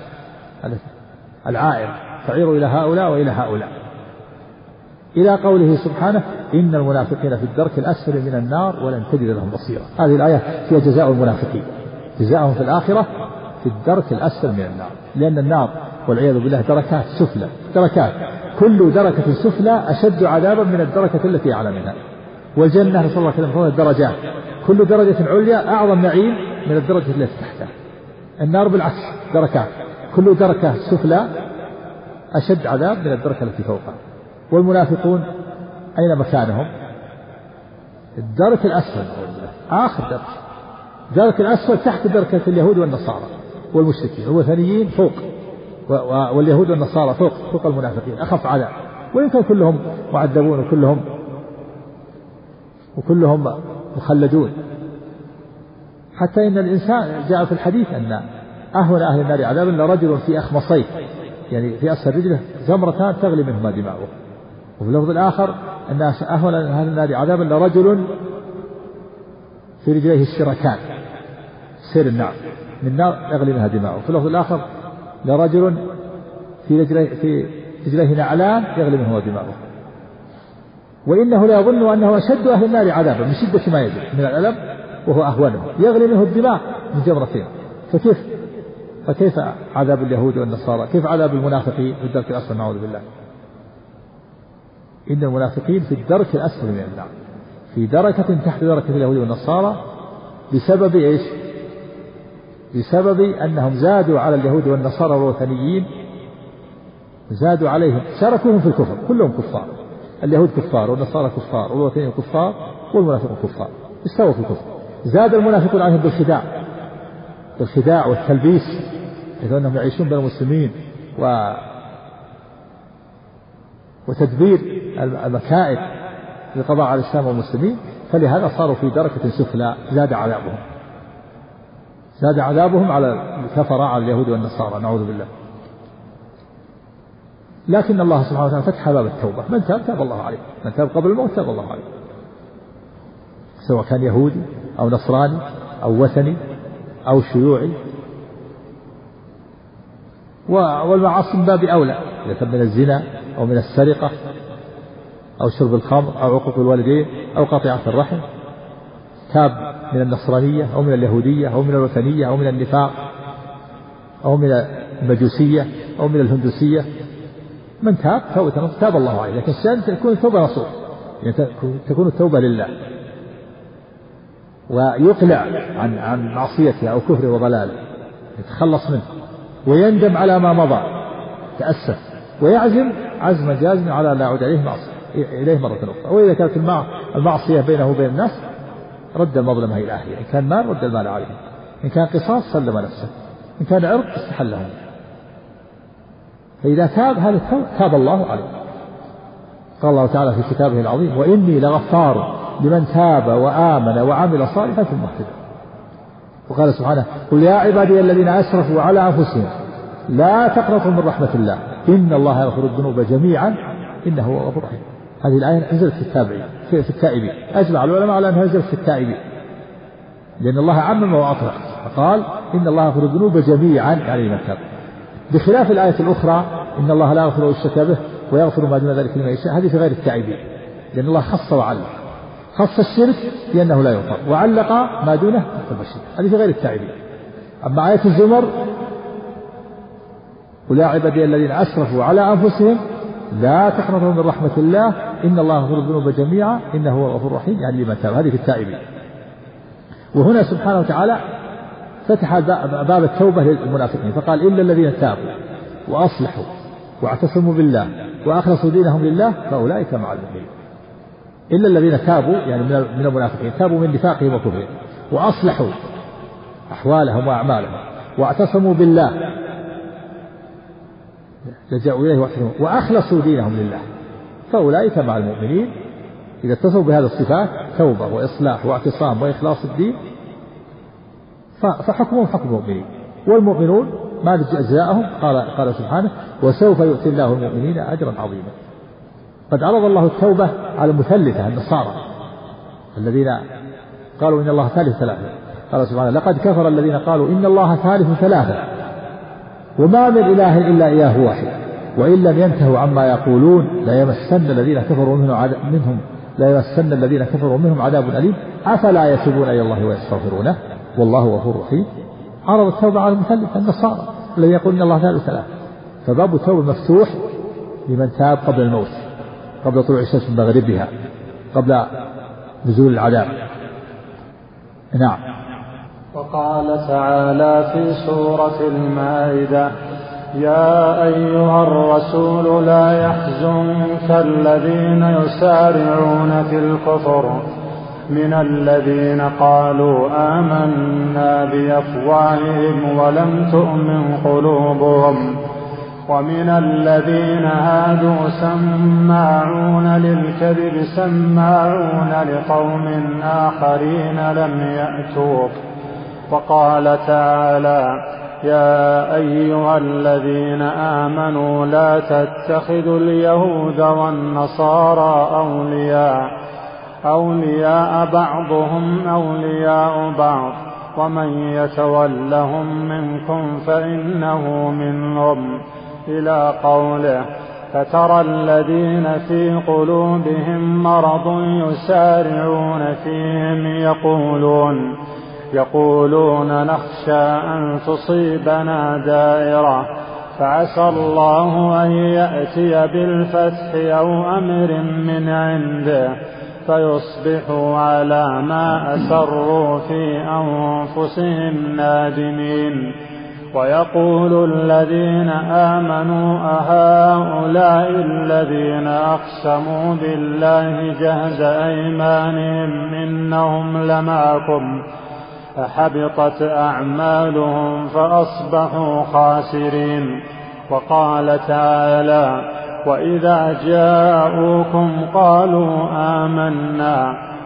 العائر تعير إلى هؤلاء وإلى هؤلاء، إلى قوله سبحانه: إن المنافقين في الدرك الأسفل من النار ولن تجد لهم بصيرا. هذه الآية فيها جزاء المنافقين، جزاءهم في الآخرة في الدرك الأسفل من النار، لأن النار والعياذ بالله دركات سفلى، دركات، كل دركة سفلى أشد عذابا من الدركة التي أعلى منها. والجنة نسأل الله كلمة الدرجات، كل درجة عليا أعظم نعيم من الدرجة التي تحتها. النار بالعكس دركات، كل دركة سفلى أشد عذاب من الدركة التي فوقها. والمنافقون أين مكانهم؟ الدرك الأسفل، آخر درك، الدرك الأسفل تحت دركة اليهود والنصارى والمشركين، الوثنيين فوق، واليهود والنصارى فوق المنافقين، أخف عذاب، ويمكن كلهم معذبون وكلهم مخلدون. حتى إن الإنسان جاء في الحديث أن أهون أهل النار عذابا لرجل في أخمصيه، يعني في أسفل رجله زمرتان تغلي منهما دماؤه. وفي اللفظ الآخر أن أهون أهل النار عذابا لرجل في رجليه الشركان، سير النار من نار يغلي منها دماؤه. في اللفظ الآخر لرجل في رجليه نعلان يغلي منهما دماؤه. وإنه لا يظن أنه أشد أهل النار عذابا من شدة ما يجد من الألم، وهو أهونه، يغلي منه الدماء من جمرتين. فكيف عذاب اليهود والنصارى؟ كيف عذاب المنافقين في الدرك الأسفل؟ نعوذ بالله. إن المنافقين في الدرك الأسفل من النار، في دركة تحت دركة اليهود والنصارى، بسبب إيش؟ بسبب أنهم زادوا على اليهود والنصارى والوثنيين، زادوا عليهم، شاركوهم في الكفر، كلهم كفار، اليهود كفار والنصارى كفار والوثنيين كفار والمنافقون كفار، استووا في الكفر. زاد المنافقون عليهم بالخداع والتلبيس، حيث أنهم يعيشون بين المسلمين وتدبير المكائد للقضاء على الإسلام والمسلمين. فلهذا صاروا في دركة سفلى، زاد عذابهم على الكفرة، على اليهود والنصارى، نعوذ بالله. لكن الله سبحانه وتعالى فتح باب التوبة، من تاب الله عليه، من تاب قبل الموت تاب الله عليه، سواء كان يهودي أو نصراني أو وثني أو شيوعي. والمعاصي من باب أولى، إذا كان من الزنا أو من السرقة أو شرب الخمر أو عقوق الوالدين أو قطيعة الرحم، تاب من النصرانية أو من اليهودية أو من الوثنية أو من النفاق أو من المجوسية أو من الهندوسية، من تاب توبة تاب الله عليه. لكن الشأن تكون التوبة نصوح، يعني تكون التوبة لله، ويقلع عن معصيته أو كفره وضلاله، يتخلص منه ويندم على ما مضى، تأسف، ويعزم عزما جازما على لا يعود إليه مرة أخرى. وإذا كانت المعصية بينه وبين الناس رد المظلمة إلى أهله، إن كان مال رد المال عليه، إن كان قصاص سلم نفسه، إن كان عرض استحله. فإذا تاب هذا تاب الله عليه. قال الله تعالى في كتابه العظيم: وإني لغفار لمن تاب وآمن وعمل صالحا ثم اهتدى. وقال سبحانه: قل يا عبادي الذين أسرفوا على أنفسهم لا تقنطوا من رحمة الله إن الله يغفر الذنوب جميعا إنه هو الغفور الرحيم. هذه الآية نزلت في التائبين، أجمع العلماء على أنها نزلت في التائبين، لأن الله عمم وأطلق، فقال إن الله يغفر الذنوب جميعا يعني من تاب، بخلاف الآية الأخرى إن الله لا يغفر الشرك به ويغفر ما دون ذلك لمن يشاء. هذه في غير التائبين، لأن الله خص وعلق، خص الشرك لأنه لا يغفر، وعلق ما دونه بالبشر، هذه في غير التائبين. أما آية الزمر: قل يا عبادي الذين أسرفوا على أنفسهم لا تقنطوا من رحمة الله إن الله يغفر الذنوب جميعا إنه هو الغفور الرحيم يعني لمن تاب، هذه في التائبين. وهنا سبحانه وتعالى فتح باب التوبة للمنافقين، فقال: إلا الذين تابوا وأصلحوا واعتصموا بالله وأخلصوا دينهم لله فأولئك مع المؤمنين. إلا الذين تابوا يعني من المنافقين، تابوا من نفاقهم وكفرهم، وأصلحوا أحوالهم وأعمالهم، واعتصموا بالله لجأوا إليه وأخلصوا دينهم لله فأولئك مع المؤمنين. إذا اتصلوا بهذه الصفات، توبة وإصلاح واعتصام وإخلاص الدين، فحكمهم حكم المؤمنين. والمؤمنون ما جزاءهم؟ قال سبحانه: وسوف يؤتي الله المؤمنين أجرا عظيما. قد عرض الله التوبة على المثلثة النصارى الذين قالوا إن الله ثالث ثلاثة. قال سبحانه: لقد كفر الذين قالوا إن الله ثالث ثلاثة وما من إله إلا إله واحد وإن لم ينتهوا عما يقولون ليمسن الذين كفروا منهم عذاب أليم أفلا يتوبون إلى الله ويستغفرونه والله غفور رحيم. عرض التوبة على المثلثة النصارى الذين يقول إن الله ثالث ثلاثة. فباب التوبة مفتوح لمن تاب قبل الموت، قبل طلوع الشمس من مغربها، قبل نزول العذاب. نعم. وقال تعالى في سورة المائدة: يا أيها الرسول لا يحزنك الذين يسارعون في الكفر من الذين قالوا آمنا بأفواههم ولم تؤمن قلوبهم ومن الذين هادوا سماعون للكذب سماعون لقوم آخرين لم يأتوك. وقال تعالى: يا أيها الذين آمنوا لا تتخذوا اليهود والنصارى أولياء بعضهم أولياء بعض ومن يتولهم منكم فإنه منهم، إلى قوله: فترى الذين في قلوبهم مرض يسارعون فيهم يقولون نخشى أن تصيبنا دائرة فعسى الله أن يأتي بالفتح أو أمر من عنده فيصبحوا على ما أسروا في أنفسهم نادمين. ويقول الذين آمنوا أهؤلاء الذين أقسموا بالله جهد أيمانهم إنهم لمعكم فحبطت أعمالهم فأصبحوا خاسرين. وقال تعالى: وإذا جاءوكم قالوا آمنا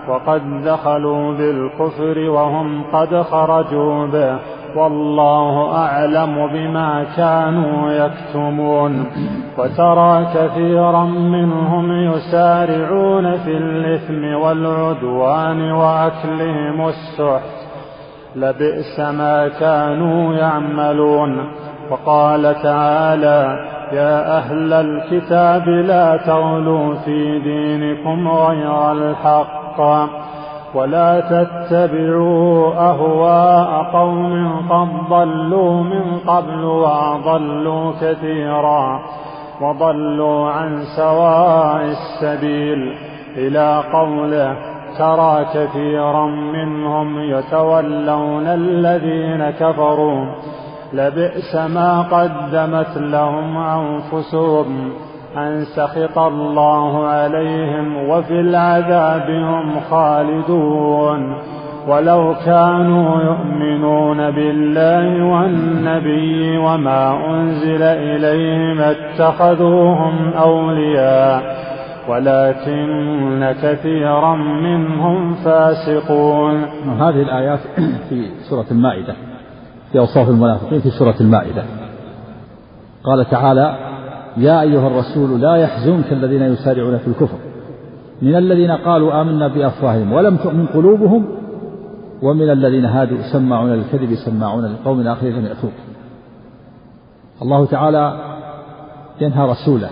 وقد دخلوا بالكفر وهم قد خرجوا به، والله أعلم بما كانوا يكتمون. وترى كثيرا منهم يسارعون في الإثم والعدوان وأكلهم السحت، لبئس ما كانوا يعملون. وقال تعالى: يا أهل الكتاب لا تغلوا في دينكم غير الحق، ولا تتبعوا أهواء قوم قد ضلوا من قبل وأضلوا كثيرا وضلوا عن سواء السبيل، إلى قوله: ترى كثيرا منهم يتولون الذين كفروا، لبئس ما قدمت لهم أنفسهم أن سخط الله عليهم وفي العذاب هم خالدون. ولو كانوا يؤمنون بالله والنبي وما أنزل إليهم اتخذوهم أولياء ولكن كثيرا منهم فاسقون. هذه الآيات في سورة المائدة في أوصاف المنافقين في سورة المائدة. قال تعالى: يا أيها الرسول لا يحزنك الذين يسارعون في الكفر من الذين قالوا آمنا بأفواههم ولم تؤمن قلوبهم ومن الذين هادوا سماعون للكذب سماعون لقوم آخرين لم يأتوك. الله تعالى ينهى رسوله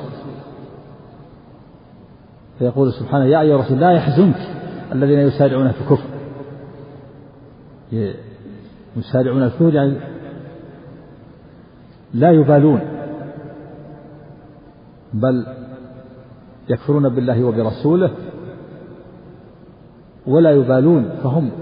فيقول سبحانه: يا أيها الرسول لا يحزنك الذين يسارعون في الكفر. يسارعون في الكفر يعني لا يبالون، بل يكفرون بالله وبرسوله ولا يبالون، فهم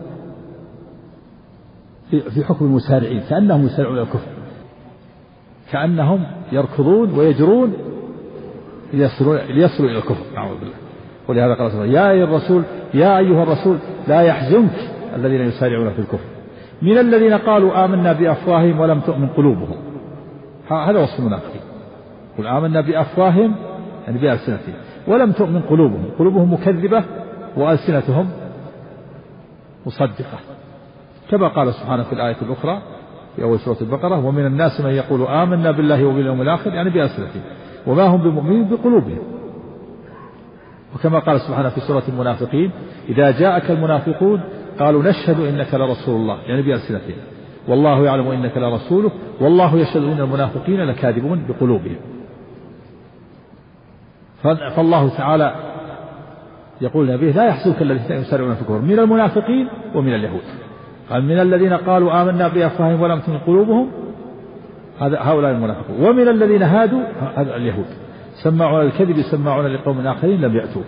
في حكم المسارعين، كأنهم يسارعون إلى الكفر، كأنهم يركضون ويجرون ليصلوا إلى الكفر، نعوذ بالله. ولهذا قال صلى الله عليه وسلم: يا أيها الرسول لا يحزنك الذين يسارعون في الكفر من الذين قالوا آمنا بأفواههم ولم تؤمن قلوبهم. هذا وصف المنافقين. قل آمنا بأفواههم يعني بألسنتهم ولم تؤمن قلوبهم، قلوبهم مكذبة وألسنتهم مصدقة، كما قال سبحانه في الآية الأخرى في أول سورة البقرة: ومن الناس من يقول آمنا بالله وباليوم الآخر يعني بألسنتهم وما هم بمؤمنين بقلوبهم. وكما قال سبحانه في سورة المنافقين: إذا جاءك المنافقون قالوا نشهد إنك لرسول الله يعني بألسنتهم والله يعلم إنك لرسوله والله يشهد إن المنافقين لكاذبون بقلوبهم. فالله تعالى يقول لنبيه: لا يحزنك الذين يسارعون في الكفر من المنافقين ومن اليهود. قال: من الذين قالوا آمنا بأفواههم ولم تؤمن قلوبهم، هؤلاء المنافقون، ومن الذين هادوا هذا اليهود، سماعون الكذب سماعون لقوم آخرين لم يأتوك،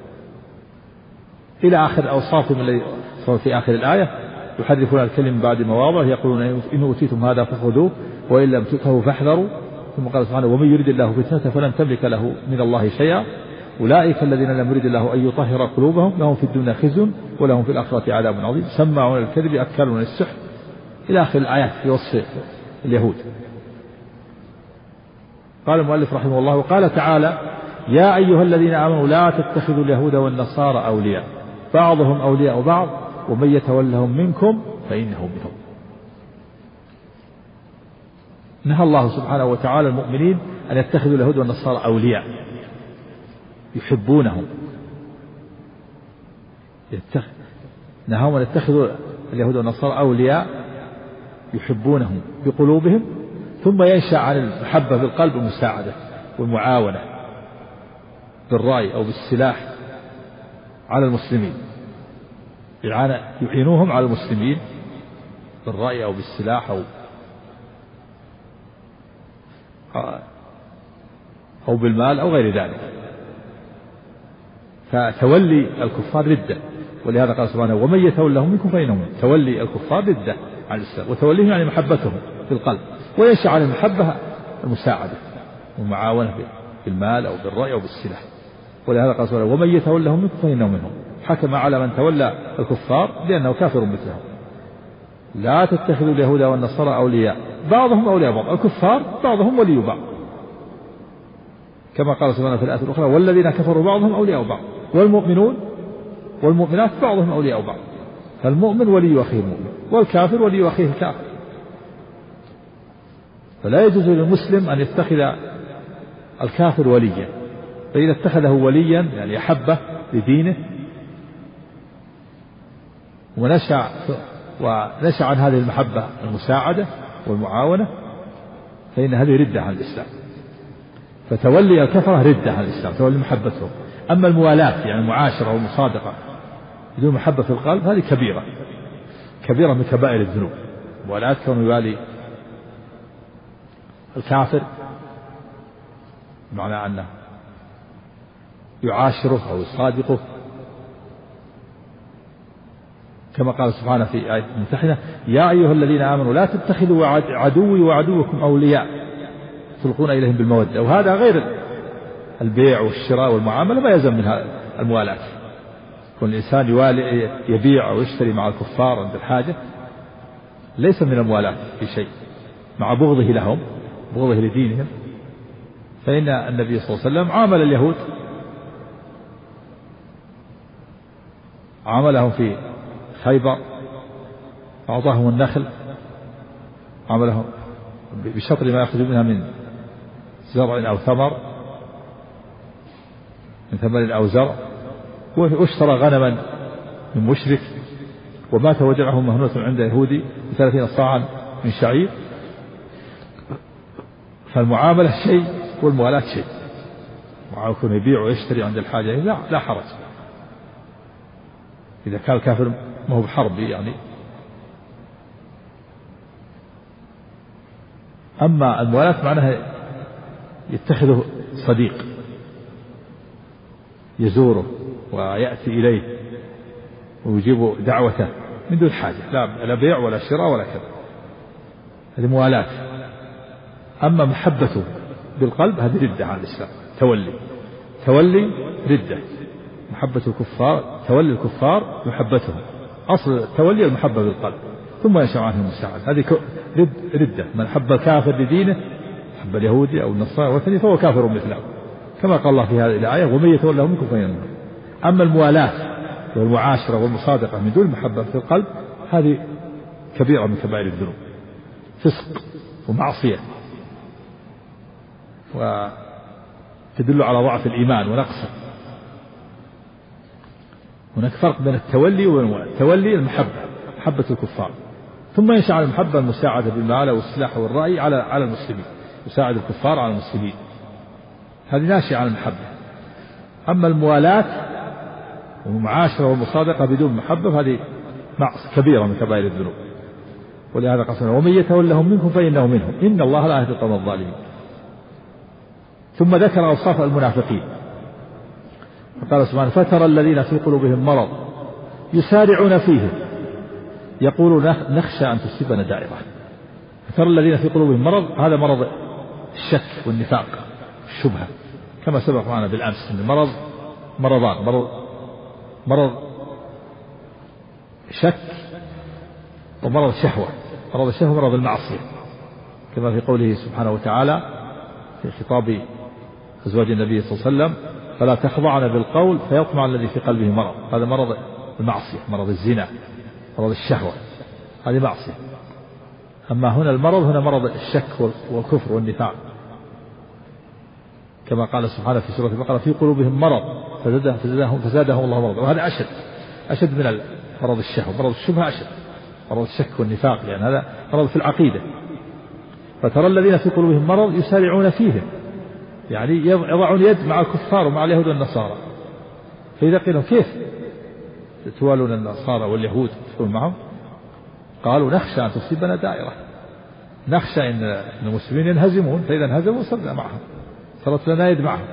إلى آخر أوصافهم الذي في آخر الآية: يحرفون الكلم بعد مواضعه يقولون إن أوتيتم هذا فخذوه وإن لم تؤتوه فاحذروا. ثم قال سبحانه: ومن يرد الله فتنته فلن تملك له من الله شيئا أولئك الذين لم يرد الله أن يطهر قلوبهم لهم في الدنيا خزي ولهم في الآخرة عذاب عظيم سماعون الكذب أكالون السحت، إلى آخر الآيات في وصف اليهود. قال المؤلف رحمه الله: وقال تعالى: يا أيها الذين آمنوا لا تتخذوا اليهود والنصارى أولياء بعضهم أولياء بعض ومن يتولهم منكم فإنه منهم. نهى الله سبحانه وتعالى المؤمنين أن يتخذوا اليهود والنصارى أولياء يحبونهم، نهاهم أن يتخذوا اليهود والنصارى أولياء يحبونهم بقلوبهم، ثم ينشأ عن المحبة بالقلب المساعدة والمعاونة بالرأي أو بالسلاح على المسلمين، يعينوهم على المسلمين بالرأي أو بالسلاح أو بالمال أو غير ذلك. فتولي الكفار ردة، ولهذا قال سبحانه: ومن يتولهم منكم فإنهم. تولي الكفار ردة عن الإسلام، وتوليهم يعني محبتهم في القلب، وينشأ عن المحبة المساعدة والمعاونة بالمال أو بالرأي أو بالسلاح. ولهذا قال سبحانه: ومن يتولهم منكم فإنهم منهم. حكم على من تولى الكفار بأنه كافر مثلهم. لا تتخذوا اليهود والنصارى أولياء بعضهم أولياء بعض، الكفار بعضهم ولي بعض، كما قال سبحانه في الآية الأخرى: والذين كفروا بعضهم أولياء بعض والمؤمنون والمؤمنات بعضهم أولياء بعض، فالمؤمن ولي أخيه المؤمن والكافر ولي أخيه الكافر. فلا يجوز للمسلم أن يتخذ الكافر وليا، فإذا اتخذه وليا يعني أحبه لدينه ونشأ عن هذه المحبة المساعدة والمعاونة فإن هذه ردة عن الإسلام. فتولي الكفرة ردة عن الإسلام، تولي محبتهم. أما الموالاة يعني المعاشرة والمصادقة بدون محبة في القلب هذه كبيرة من كبائر الذنوب. الموالاة كونه يوالي الكافر معنى أنه يعاشره أو يصادقه، كما قال سبحانه في آية ممتحنة: يا أيها الذين آمنوا لا تتخذوا عدوي وعدوكم أولياء تلقون إليهم بالمودة. وهذا غير البيع والشراء والمعاملة ما يلزم منها الموالاة. كل الإنسان يبيع أو يشتري مع الكفار عند الحاجة ليس من الموالاة في شيء، مع بغضه لهم بغضه لدينهم. فإن النبي صلى الله عليه وسلم عامل اليهود، عاملهم في خيبر، أعطاهم النخل، عاملهم بشطر ما يأخذ منها من زرع أو ثمر، من ثمر أو زرع، واشترى غنما من مشرك ومات وجعه مهنوة عند يهودي ب30 صاعا من شعير. فالمعاملة شيء والموالاة شيء، يكون يبيع ويشتري عند الحاجة لا حرج إذا كان الكافر ما هو بحربي يعني. أما الموالاة معناها يتخذه صديق يزوره ويأتي إليه ويجيب دعوته من دون حاجة، لا بيع ولا شراء ولا كذا، هذه موالاة. أما محبته بالقلب هذه ردة عن الإسلام، تولي ردة. محبة الكفار، تولي الكفار محبتهم، أصل التولي المحبة بالقلب ثم ينشأ عنه المساعدة، هذه ردة. من حب الكافر لدينه، حب اليهودي أو النصارى والثاني فهو كافر مثله، كما قال الله في هذه الآية: ومن يتولهم منكم فإنه منهم. أما الموالاة والمعاشرة والمصادقة من دون محبة في القلب هذه كبيرة من كبائر الذنوب، فسق ومعصية، وتدل على ضعف الإيمان ونقصه. هناك فرق بين التولي والموالاة. التولي المحبة، محبة الكفار، ثم ينشأ على المحبة المساعدة بالمال والسلاح والرأي على المسلمين، يساعد الكفار على المسلمين، هذه ناشئة عن المحبة. أما الموالاة والمعاشرة والمصادقة بدون محبة هذه كبيرة من كبائر الذنوب. ولهذا قال: ومن يتولهم منكم فإنه منهم إن الله لا يهدي القوم الظالمين. ثم ذكر أوصاف المنافقين فقال سبحانه: فترى الذين في قلوبهم مرض يسارعون فيهم يقولون نخشى أن تصيبنا دائرة. فترى الذين في قلوبهم مرض، هذا مرض الشك والنفاق الشبهة، كما سبق معنا بالأمس أن المرض مرضان: مرض شك ومرض شهوة. مرض الشهوة مرض المعصية، كما في قوله سبحانه وتعالى في خطاب أزواج النبي صلى الله عليه وسلم: فلا تخضعن بالقول فيطمع الذي في قلبه مرض. هذا مرض المعصية، مرض الزنا، مرض الشهوة، هذه معصية. أما هنا المرض هنا مرض الشك والكفر والنفاق، كما قال سبحانه في سورة البقرة: في قلوبهم مرض فزادهم الله مرضا. وهذا أشد من مرض الشهوة، مرض الشبهة أشد، مرض الشك والنفاق، لأن هذا مرض في العقيدة. فترى الذين في قلوبهم مرض يسارعون فيهم، يعني يضعون يد مع الكفار ومع اليهود والنصارى. فإذا قيل كيف توالون النصارى واليهود تكون معهم؟ قالوا نخشى أن تصيبنا دائرة، نخشى أن المسلمين ينهزمون، فإذا انهزموا صرنا معهم، صارت لنا يد معهم.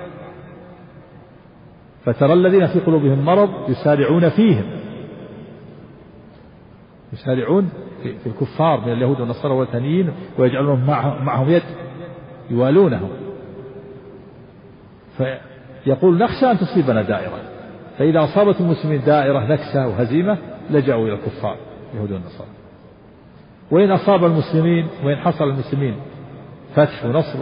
فترى الذين في قلوبهم مرض يسارعون فيهم، يسارعون في الكفار من اليهود والنصارى والثانيين، ويجعلون معهم يد، يوالونهم. فيقول نخشى أن تصيبنا دائرة، فإذا أصابت المسلمين دائرة نكسة وهزيمة لجأوا إلى الكفار اليهود والنصارى. وإن أصاب المسلمين، وإن حصل المسلمين فتح ونصر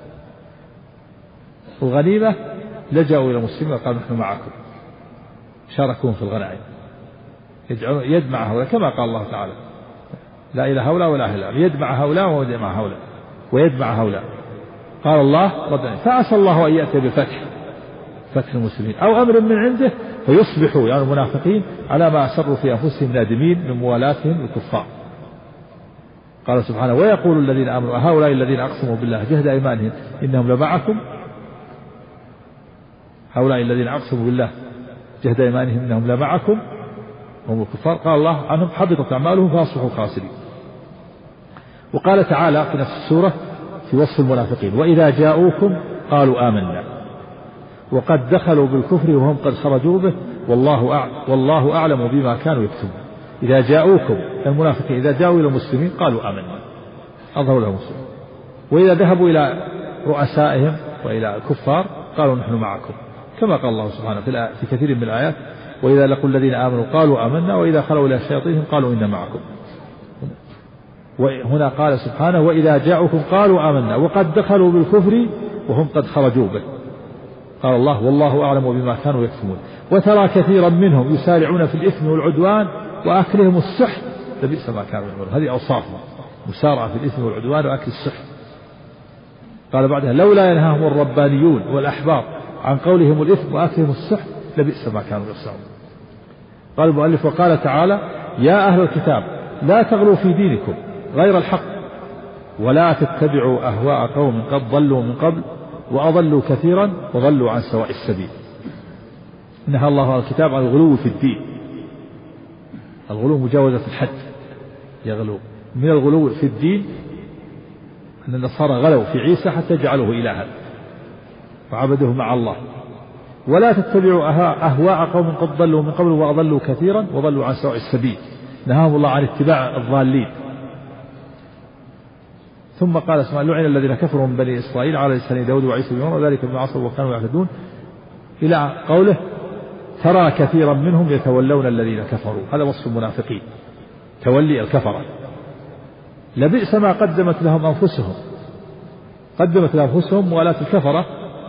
وغنيمة لجأوا إلى المسلمين وقالوا نحن معكم. شاركوهم في الغنائم، يد مع هؤلاء كما قال الله تعالى لا إله هؤلاء ولا إله إلا يد مع هؤلاء ويد مع هؤلاء ويد مع هؤلاء. قال الله ربنا فعسى الله أن يأتي بفتح، فتح المسلمين أو أمر من عنده فيصبحوا يعني المنافقين على ما أسروا في أنفسهم نادمين من موالاتهم الكفار. قال سبحانه ويقول الذين آمنوا هؤلاء الذين أقسموا بالله جهد أيمانهم إنهم لمعكم، هؤلاء الذين أقسموا بالله جهد أيمانهم إنهم لمعكم هم الكفار. قال الله عنهم حبطت أعمالهم فأصبحوا خاسرين. وقال تعالى في نفس السورة في وصف المنافقين وإذا جاءوكم قالوا آمنا وقد دخلوا بالكفر وهم قد خرجوا به والله أعلم بما كانوا يكتمون. إذا جاءوكم المنافقين إذا جاءوا إلى المسلمين قالوا آمنا أظهروا لهم المسلمين، وإذا ذهبوا إلى رؤسائهم وإلى الكفار قالوا نحن معكم، كما قال الله سبحانه في كثير من الآيات وإذا لقوا الذين آمنوا قالوا آمنا وإذا خلوا إلى شياطينهم قالوا إنا معكم. وهنا قال سبحانه وإذا جاءوكم قالوا آمنا وقد دخلوا بالكفر وهم قد خرجوا به. قال الله والله أعلم بما كانوا يكتمون. وترى كثيرا منهم يسارعون في الإثم والعدوان وأكلهم السحت لبئس ما كانوا يعملون. هذه أوصافهم مسارعة في الإثم والعدوان وأكل السحت. قال بعدها لولا ينهاهم الربانيون والأحبار عن قولهم الإثم وأكلهم السحت لبئس ما كانوا يصنعون. قال المؤلف وقال تعالى يا أهل الكتاب لا تغلوا في دينكم غير الحق ولا تتبعوا أهواء قوم قد ضلوا من قبل وأضلوا كثيرا وضلوا عن سواء السبيل. نهى الله الكتاب عن الغلو في الدين، الغلو مجاوزة الحد، يغلو من الغلو في الدين أن النصارى غلوا في عيسى حتى جعلوه إلها وعبدوه مع الله. ولا تتبعوا أهواء قوم قد ضلوا من قبل وأضلوا كثيرا وضلوا عن سواء السبيل، نهاهم الله عن اتباع الضالين. ثم قال سبحانه لعن الذين كفروا من بني إسرائيل على لسان داود وعيسى بن مريم وذلك بما عصوا وكانوا يعتدون إلى قوله ترى كثيرا منهم يتولون الذين كفروا. هذا وصف المنافقين، تولي الكفرة. لبئس ما قدمت لهم أنفسهم، قدمت لهم أنفسهم موالاة الكفرة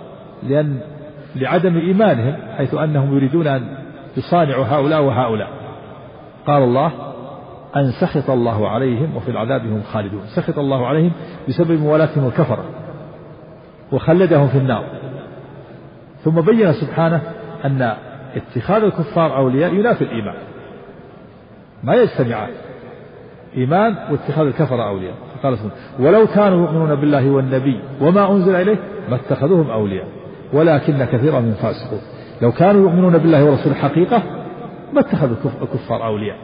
لعدم إيمانهم، حيث أنهم يريدون أن يصانعوا هؤلاء وهؤلاء. قال الله أن سخط الله عليهم وفي العذاب هم خالدون. سخط الله عليهم بسبب موالاتهم الكفرة وخلدهم في النار. ثم بين سبحانه أن اتخاذ الكفار أولياء ينافي الإيمان، ما يجتمعان إيمان واتخاذ الكفر أولياء. قال سبحانه ولو كانوا يؤمنون بالله والنبي وما أنزل إليه ما اتخذوهم أولياء ولكن كثيرا من فاسقون. لو كانوا يؤمنون بالله ورسوله حقيقة ما اتخذوا الكفار أولياء،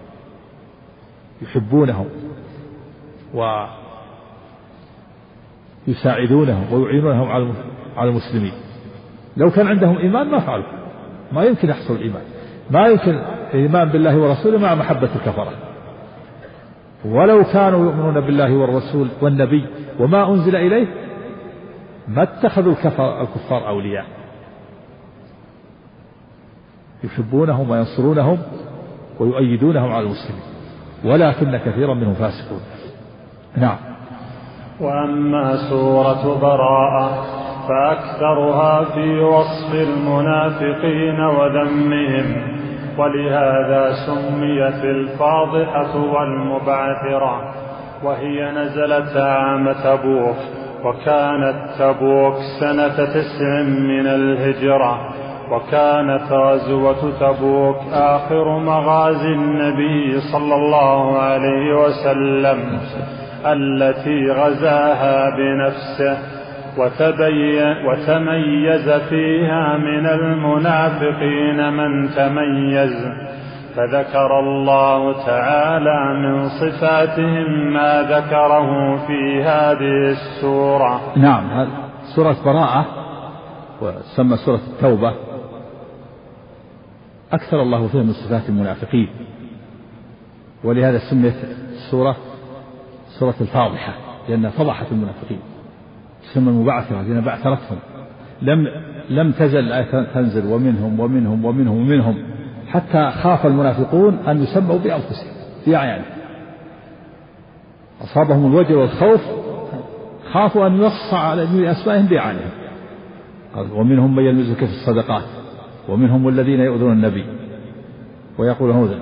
يحبونهم ويساعدونهم ويعينونهم على المسلمين. لو كان عندهم إيمان ما فعلوا، ما يمكن يحصل الإيمان، ما يمكن الإيمان بالله ورسوله مع محبة الكفرة. ولو كانوا يؤمنون بالله والرسول والنبي وما أنزل إليه ما اتخذوا الكفار أولياء، يحبونهم وينصرونهم ويؤيدونهم على المسلمين ولكن كثيرا منهم فاسقون. نعم. وأما سورة براءة فأكثرها في وصف المنافقين وذمهم، ولهذا سميت الفاضحة والمبعثرة، وهي نزلت عام تبوك، وكانت تبوك سنة 9 من الهجرة، وكانت غزوة تبوك آخر مغازي النبي صلى الله عليه وسلم التي غزاها بنفسه، وتميز فيها من المنافقين من تميز، فذكر الله تعالى من صفاتهم ما ذكره في هذه السورة. نعم. سورة براءة وتسمى سورة التوبة أكثر الله فيها من صفات المنافقين، ولهذا سميت السورة سورة الفاضحة لأنها فضحت المنافقين. تسمى المبعثرة لأنها بعثرتهم، لم تزل الآية تنزل ومنهم ومنهم ومنهم ومنهم حتى خاف المنافقون أن يسموا بأنفسهم في أعيانهم، أصابهم الوجل والخوف، خافوا أن يصع على أسمائهم بأعيانهم. ومنهم من يلمزك في الصدقات ومنهم الذين يؤذون النبي ويقولون أذن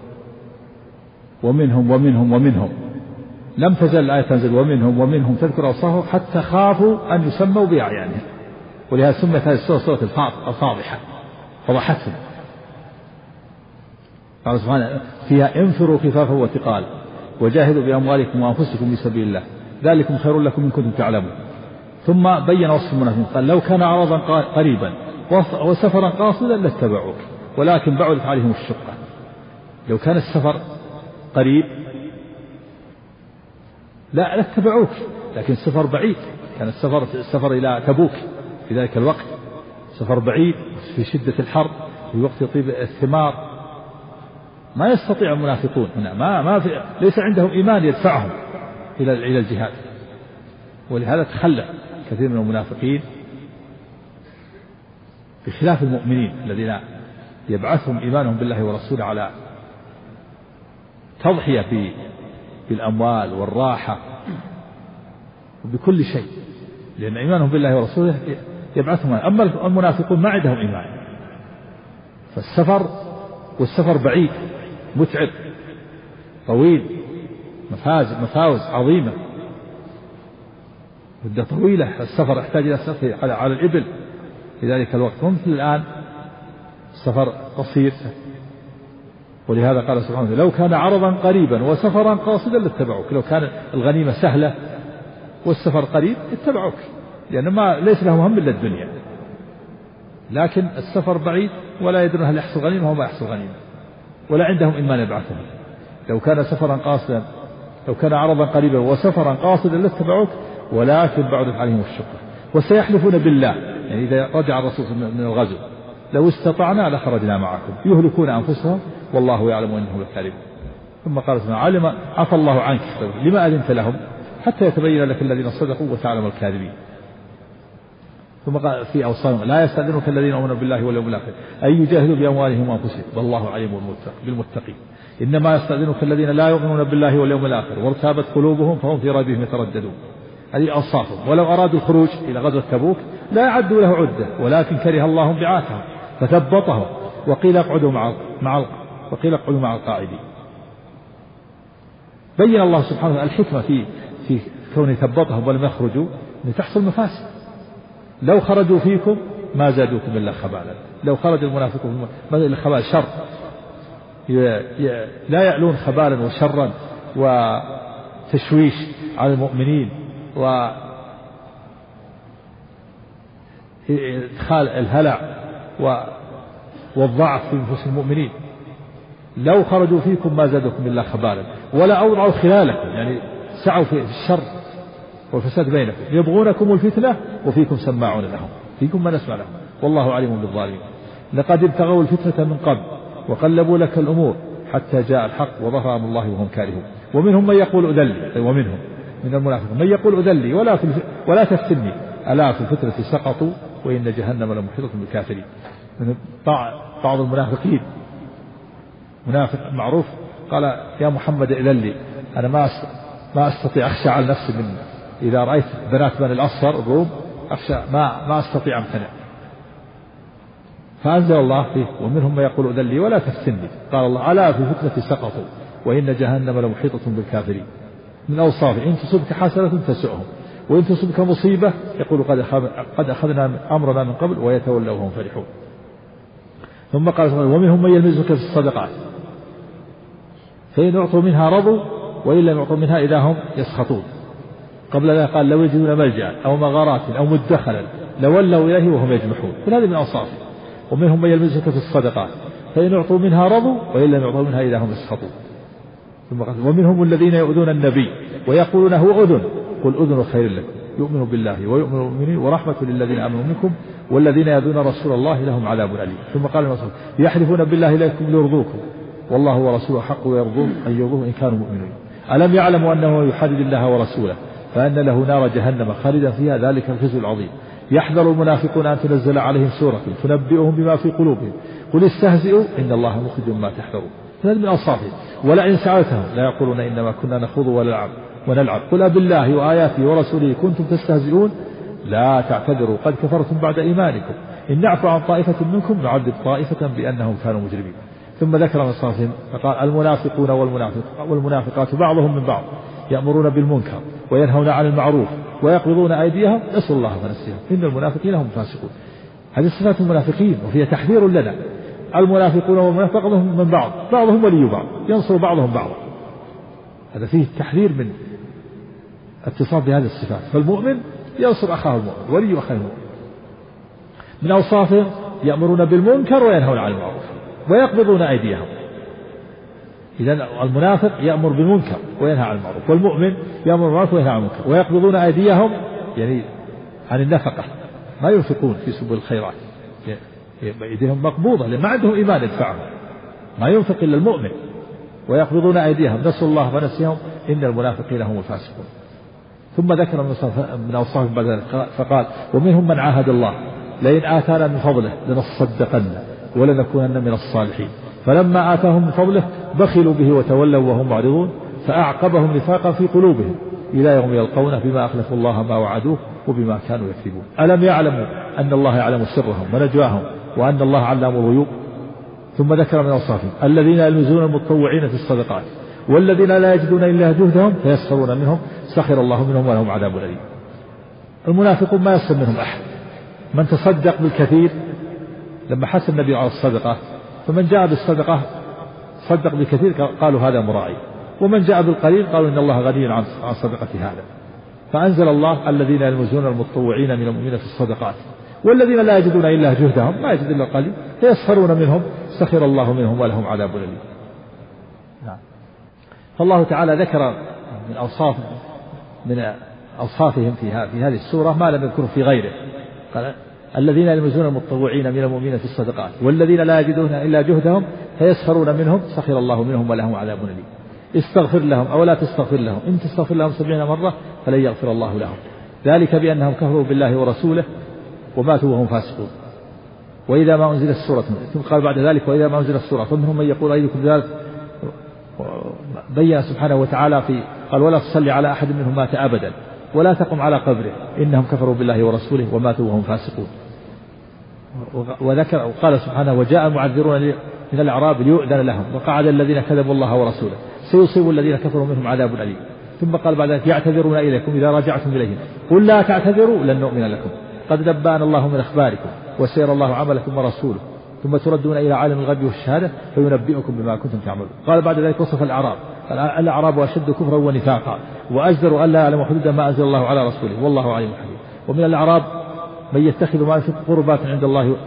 ومنهم لم تزل الآية تنزل ومنهم تذكر أوصافهم حتى خافوا أن يسموا بأعيانهم، ولهذا سمت هذه السورة سورة الفاضحة، فضحتهم. قال سبحانه فيها انفروا خفافا وثقالا وجاهدوا بأموالكم وأنفسكم في سبيل الله ذلكم خير لكم إن كنتم تعلمون. ثم بين وصف المنافقين قال لو كان عرضا قريبا وسفرا قاصدا لاتبعوك ولكن بعدت عليهم الشقة. لو كان السفر قريب لا اتبعوك، لكن السفر بعيد، كان السفر إلى تبوك في ذلك الوقت سفر بعيد في شدة الحر في وقت طيب الثمار، ما يستطيع المنافقون هنا ما ليس عندهم إيمان يدفعهم إلى الجهاد، ولهذا تخلف كثير من المنافقين بخلاف المؤمنين الذين يبعثهم إيمانهم بالله ورسوله على تضحية بالأموال والراحة وبكل شيء، لأن إيمانهم بالله ورسوله يبعثهم. أما المنافقون ما عندهم إيمان، والسفر بعيد متعب طويل، مفاوز عظيمة، مدة طويلة، السفر يحتاج إلى السفر على الإبل في ذلك الوقت، ومثل الآن السفر قصير. ولهذا قال سبحانه لو كان عرضا قريبا وسفرا قاصدا لاتبعوك، لو كان الغنيمة سهلة والسفر قريب اتبعوك، لأن ما ليس لهم هم إلا الدنيا، لكن السفر بعيد ولا يدرون هل يحصل غنيمة وما يحصل غنيمة، ولا عندهم إيمان يبعثهم. لو كان سفرا قاصدا، لو كان عرضا قريبا وسفرا قاصدا لاتبعوك ولكن بعدت عليهم الشقة. وسيحلفون بالله، يعني إذا رجع الرسول من الغزو لو استطعنا لخرجنا معكم يهلكون أنفسهم والله يعلم أنهم لكاذبون. ثم قال سبحانه عفى الله عنك لما أذنت لهم حتى يتبين لك الذين صدقوا وتعلم الكاذبين. ثم قال في أوصاهم لا يستأذنك الذين يؤمنون بالله واليوم الآخر أن يجاهدوا بأموالهم وأنفسهم والله عليم بالمتقين. إنما يستأذنك الذين لا يؤمنون بالله واليوم الآخر وارتابت قلوبهم فهم في ريبهم يترددون. هذه أوصافهم. ولو أرادوا الخروج إلى غزوة تبوك لا يعدوا له عدة ولكن كره الله بعاثهم فثبطهم وقيل اقعدوا مع القاعدين. بين الله سبحانه الحكمة في كون ثبطهم ولم يخرجوا لتحصل مفاسد. لو خرجوا فيكم ما زادوكم إلا خبالا، لو خرج المنافقون إلا خبال شر لا يعلون خبالا وشرا وتشويش على المؤمنين وإدخال الهلع والضعف في نفوس المؤمنين. لو خرجوا فيكم ما زادوكم إلا خبالا ولا أوضعوا خلالكم، يعني سعوا في الشر والفساد بينكم يبغونكم الفتنة وفيكم سماعون لهم، فيكم ما نسمع لهم والله عليم بالظالمين. لقد ابتغوا الفتنة من قبل وقلبوا لك الأمور حتى جاء الحق وظهر أمر الله وهم كارهون. ومنهم من يقول أذلي، ومنهم من المنافقين من يقول أذلي ولا تفتني ألا في الفتنة سقطوا وإن جهنم لمحيطة بالكافرين. من بعض المنافقين منافق معروف قال يا محمد أذلي، أنا ما أستطيع، أخشى على نفسي من إذا رأيت بنات بني الأصفر الروم أخشى ما أستطيع أمتنع. فأنزل الله فيه ومنهم من يقول أذلي ولا تفتني، قال الله ألا في الفتنة سقطوا وإن جهنم لمحيطة بالكافرين. من أوصافه إن تصبك حسنة تسؤهم وإن تصبك مصيبة يقول قد أخذنا أمرنا من قبل ويتولوا وهم فرحون. ثم قال ومنهم من يلمزك في الصدقات فإن أعطوا منها رضوا وإن لم يعطوا منها إذا هم يسخطون. قبل ذلك قال لو يجدون ملجأ أو مغارات أو مدخلا لولوا إليه وهم يجمحون. فهذه من أوصافه. ومنهم من يلمزك في الصدقات فإن أعطوا منها رضوا وإن لم يعطوا منها إذا هم يسخطون. ثم قال ومنهم الذين يؤذون النبي ويقولون هو أذن قل أذن خير لكم يؤمن بالله ويؤمن المؤمنين ورحمة للذين آمنوا منكم والذين يؤذون رسول الله لهم عذاب أليم. ثم قال الرسول يحلفون بالله لكم ليرضوكم والله ورسوله حق ويرضون أن يرضوه إن كانوا مؤمنين. ألم يعلموا أنه يحدد الله ورسوله فأن له نار جهنم خالدا فيها ذلك الخزي العظيم. يحذر المنافقون أن تنزل عليهم سورة تنبئهم بما في قلوبهم قل استهزئوا إن الله مخرج ما تحذرون. هذا من أوصافه. ولئن سألتهم لا يقولون إنما كنا نخوض ونلعب قل أبالله وآياته ورسوله كنتم تستهزئون لا تعتذروا قد كفرتم بعد إيمانكم إن نعفو عن طائفة منكم نعذب طائفة بأنهم كانوا مجرمين. ثم ذكر من صفاتهم فقال المنافقون والمنافقات بعضهم من بعض يأمرون بالمنكر وينهون عن المعروف ويقبضون أيديهم نسوا الله فنسيهم إن المنافقين هم فاسقون. هذه صفات المنافقين وفيها تحذير لنا. المنافقون والمنافقون بعضهم من بعض بعضهم ولي بعض ينصر بعضهم بعضا. هذا فيه تحذير من اتصاف بهذه الصفات. فالمؤمن ينصر أخاه المؤمن ولي أخاه المؤمن. من أوصافهم يأمرون بالمنكر وينهون عن المعروف ويقبضون أيديهم. إذن المنافق يأمر بالمنكر وينهى عن المعروف والمؤمن يأمر بالمعروف وينهى عن المنكر ويقبضون أيديهم يعني عن النفقة ما ينفقون في سبل الخيرات أيديهم مقبوضة لأن ما عندهم إيمان يدفعهم ما ينفق إلا المؤمن. ويقبضون أيديهم نسوا الله فنسيهم إن المنافقين هم الفاسقون. ثم ذكر من أوصافهم بعد ذلك فقال ومنهم من عاهد الله لئن آتانا من فضله لنصدقن ولنكونن من الصالحين فلما آتاهم من فضله بخلوا به وتولوا وهم معرضون فأعقبهم نفاقا في قلوبهم إلى يوم يلقونه بما أخلفوا الله ما وعدوه وبما كانوا يكذبون. ألم يعلموا أن الله يعلم سرهم ونجواهم وأن الله علام الغيوب. ثم ذكر من أوصافهم الذين يلمزون المتطوعين في الصدقات والذين لا يجدون إلا جهدهم فيسخرون منهم سخر الله منهم ولهم عذاب أليم. المنافقون ما يسخر منهم أحد. من تصدق بالكثير لما حث النبي على الصدقة فمن جاء بالصدقة صدق بالكثير قالوا هذا مراعي ومن جاء بالقليل قالوا إن الله غني عن صدقة هذا. فأنزل الله الذين يلمزون المتطوعين من المؤمنين في الصدقات والذين لا يجدون إلا جهدهم ما يجد إلا القليل فيسخرون منهم سخر الله منهم ولهم عذاب أليم. فالله تعالى ذكر من أوصافهم في هذه السورة ما لم يذكره في غيره. قال الذين يلمزون المتطوعين من المؤمنين في الصدقات والذين لا يجدون إلا جهدهم فيسخرون منهم سخر الله منهم ولهم عذاب أليم. استغفر لهم أو لا تستغفر لهم إن تستغفر لهم 70 مرة فلن يغفر الله لهم ذلك بأنهم كفروا بالله ورسوله وماتوا وهم فاسقون. وإذا ما أنزلت السورة ثم قال بعد ذلك وإذا ما أنزلت السورة فمنهم من يقول أيكم ذلك بين سبحانه وتعالى قال ولا تصلي على أحد منهم مات أبدا ولا تقم على قبره إنهم كفروا بالله ورسوله وماتوا وهم فاسقون. وذكر وقال سبحانه وجاء المعذرون من الأعراب ليؤذن لهم وقعد الذين كذبوا الله ورسوله سيصيب الذين كفروا منهم عذاب أليم. ثم قال بعد ذلك يعتذرون إليكم إذا رجعتم إليهم قل لا تعتذروا لن نؤمن لكم قد نبأنا الله من أخباركم وسير الله عملكم ورسوله ثم تردون إلى عالم الغيب والشهادة فينبئكم بما كنتم تعملون. قال بعد ذلك وصف الأعراب قال الأعراب أشد كفرا ونفاقا وأجدر ألا يعلم حدود ما أنزل الله على رسوله والله عليم حكيم. ومن الأعراب من يتخذ ما ينفق قربات عند الله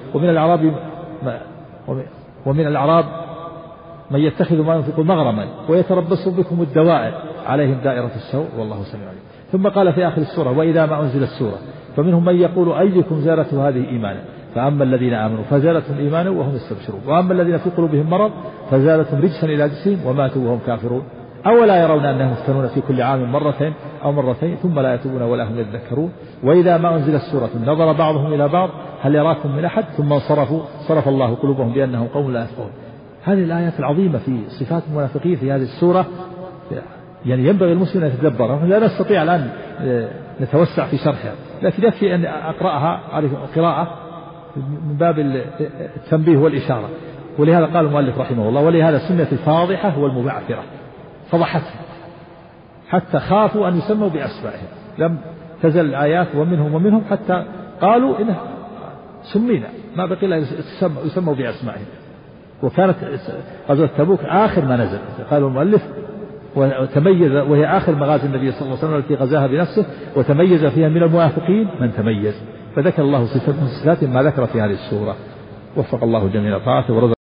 ومن الأعراب من يتخذ ما ينفق مغرما ويتربص بكم الدوائر عليهم دائرة السوء والله سميع عليم. ثم قال في آخر السورة وإذا ما أنزلت السورة فمنهم من يقول أيكم زادته هذه إيمانا فأما الذين آمنوا فزادتهم إيمانا وهم يستبشرون وأما الذين في قلوبهم مرض فزادتهم رجسا إلى جسهم وماتوا وهم كافرون أولا يرون أنهم يفتنون في كل عام مرتين أو مرتين ثم لا يتوبون ولا هم يذكرون. وإذا ما أنزلت السورة نظر بعضهم إلى بعض هل يراكم من أحد ثم صرف الله قلوبهم بأنهم قوم لا يفقهون. هذه الآيات العظيمة في صفات المنافقين في هذه السورة يعني ينبغي المسلم أن يتدبرها. لا نستطيع الآن نتوسع في شرحها لكن يكفي أن أقرأها قراءة من باب التنبيه والإشارة. ولهذا قال المؤلف رحمه الله ولهذا سنة الفاضحة والمبعثرة فضحتهم حتى خافوا أن يسموا بأسمائهم لم تزل الآيات ومنهم حتى قالوا إنه سمينا ما بقي إلا يسموا بأسمائهم. وكانت غزوة تبوك آخر ما نزل قال المؤلف وتميز وهي آخر مغازي النبي صلى الله عليه وسلم التي غزاها بنفسه وتميز فيها من المنافقين من تميز فذكر الله صفات ما ذكر في هذه السورة. وفق الله جميع طاعته ورزق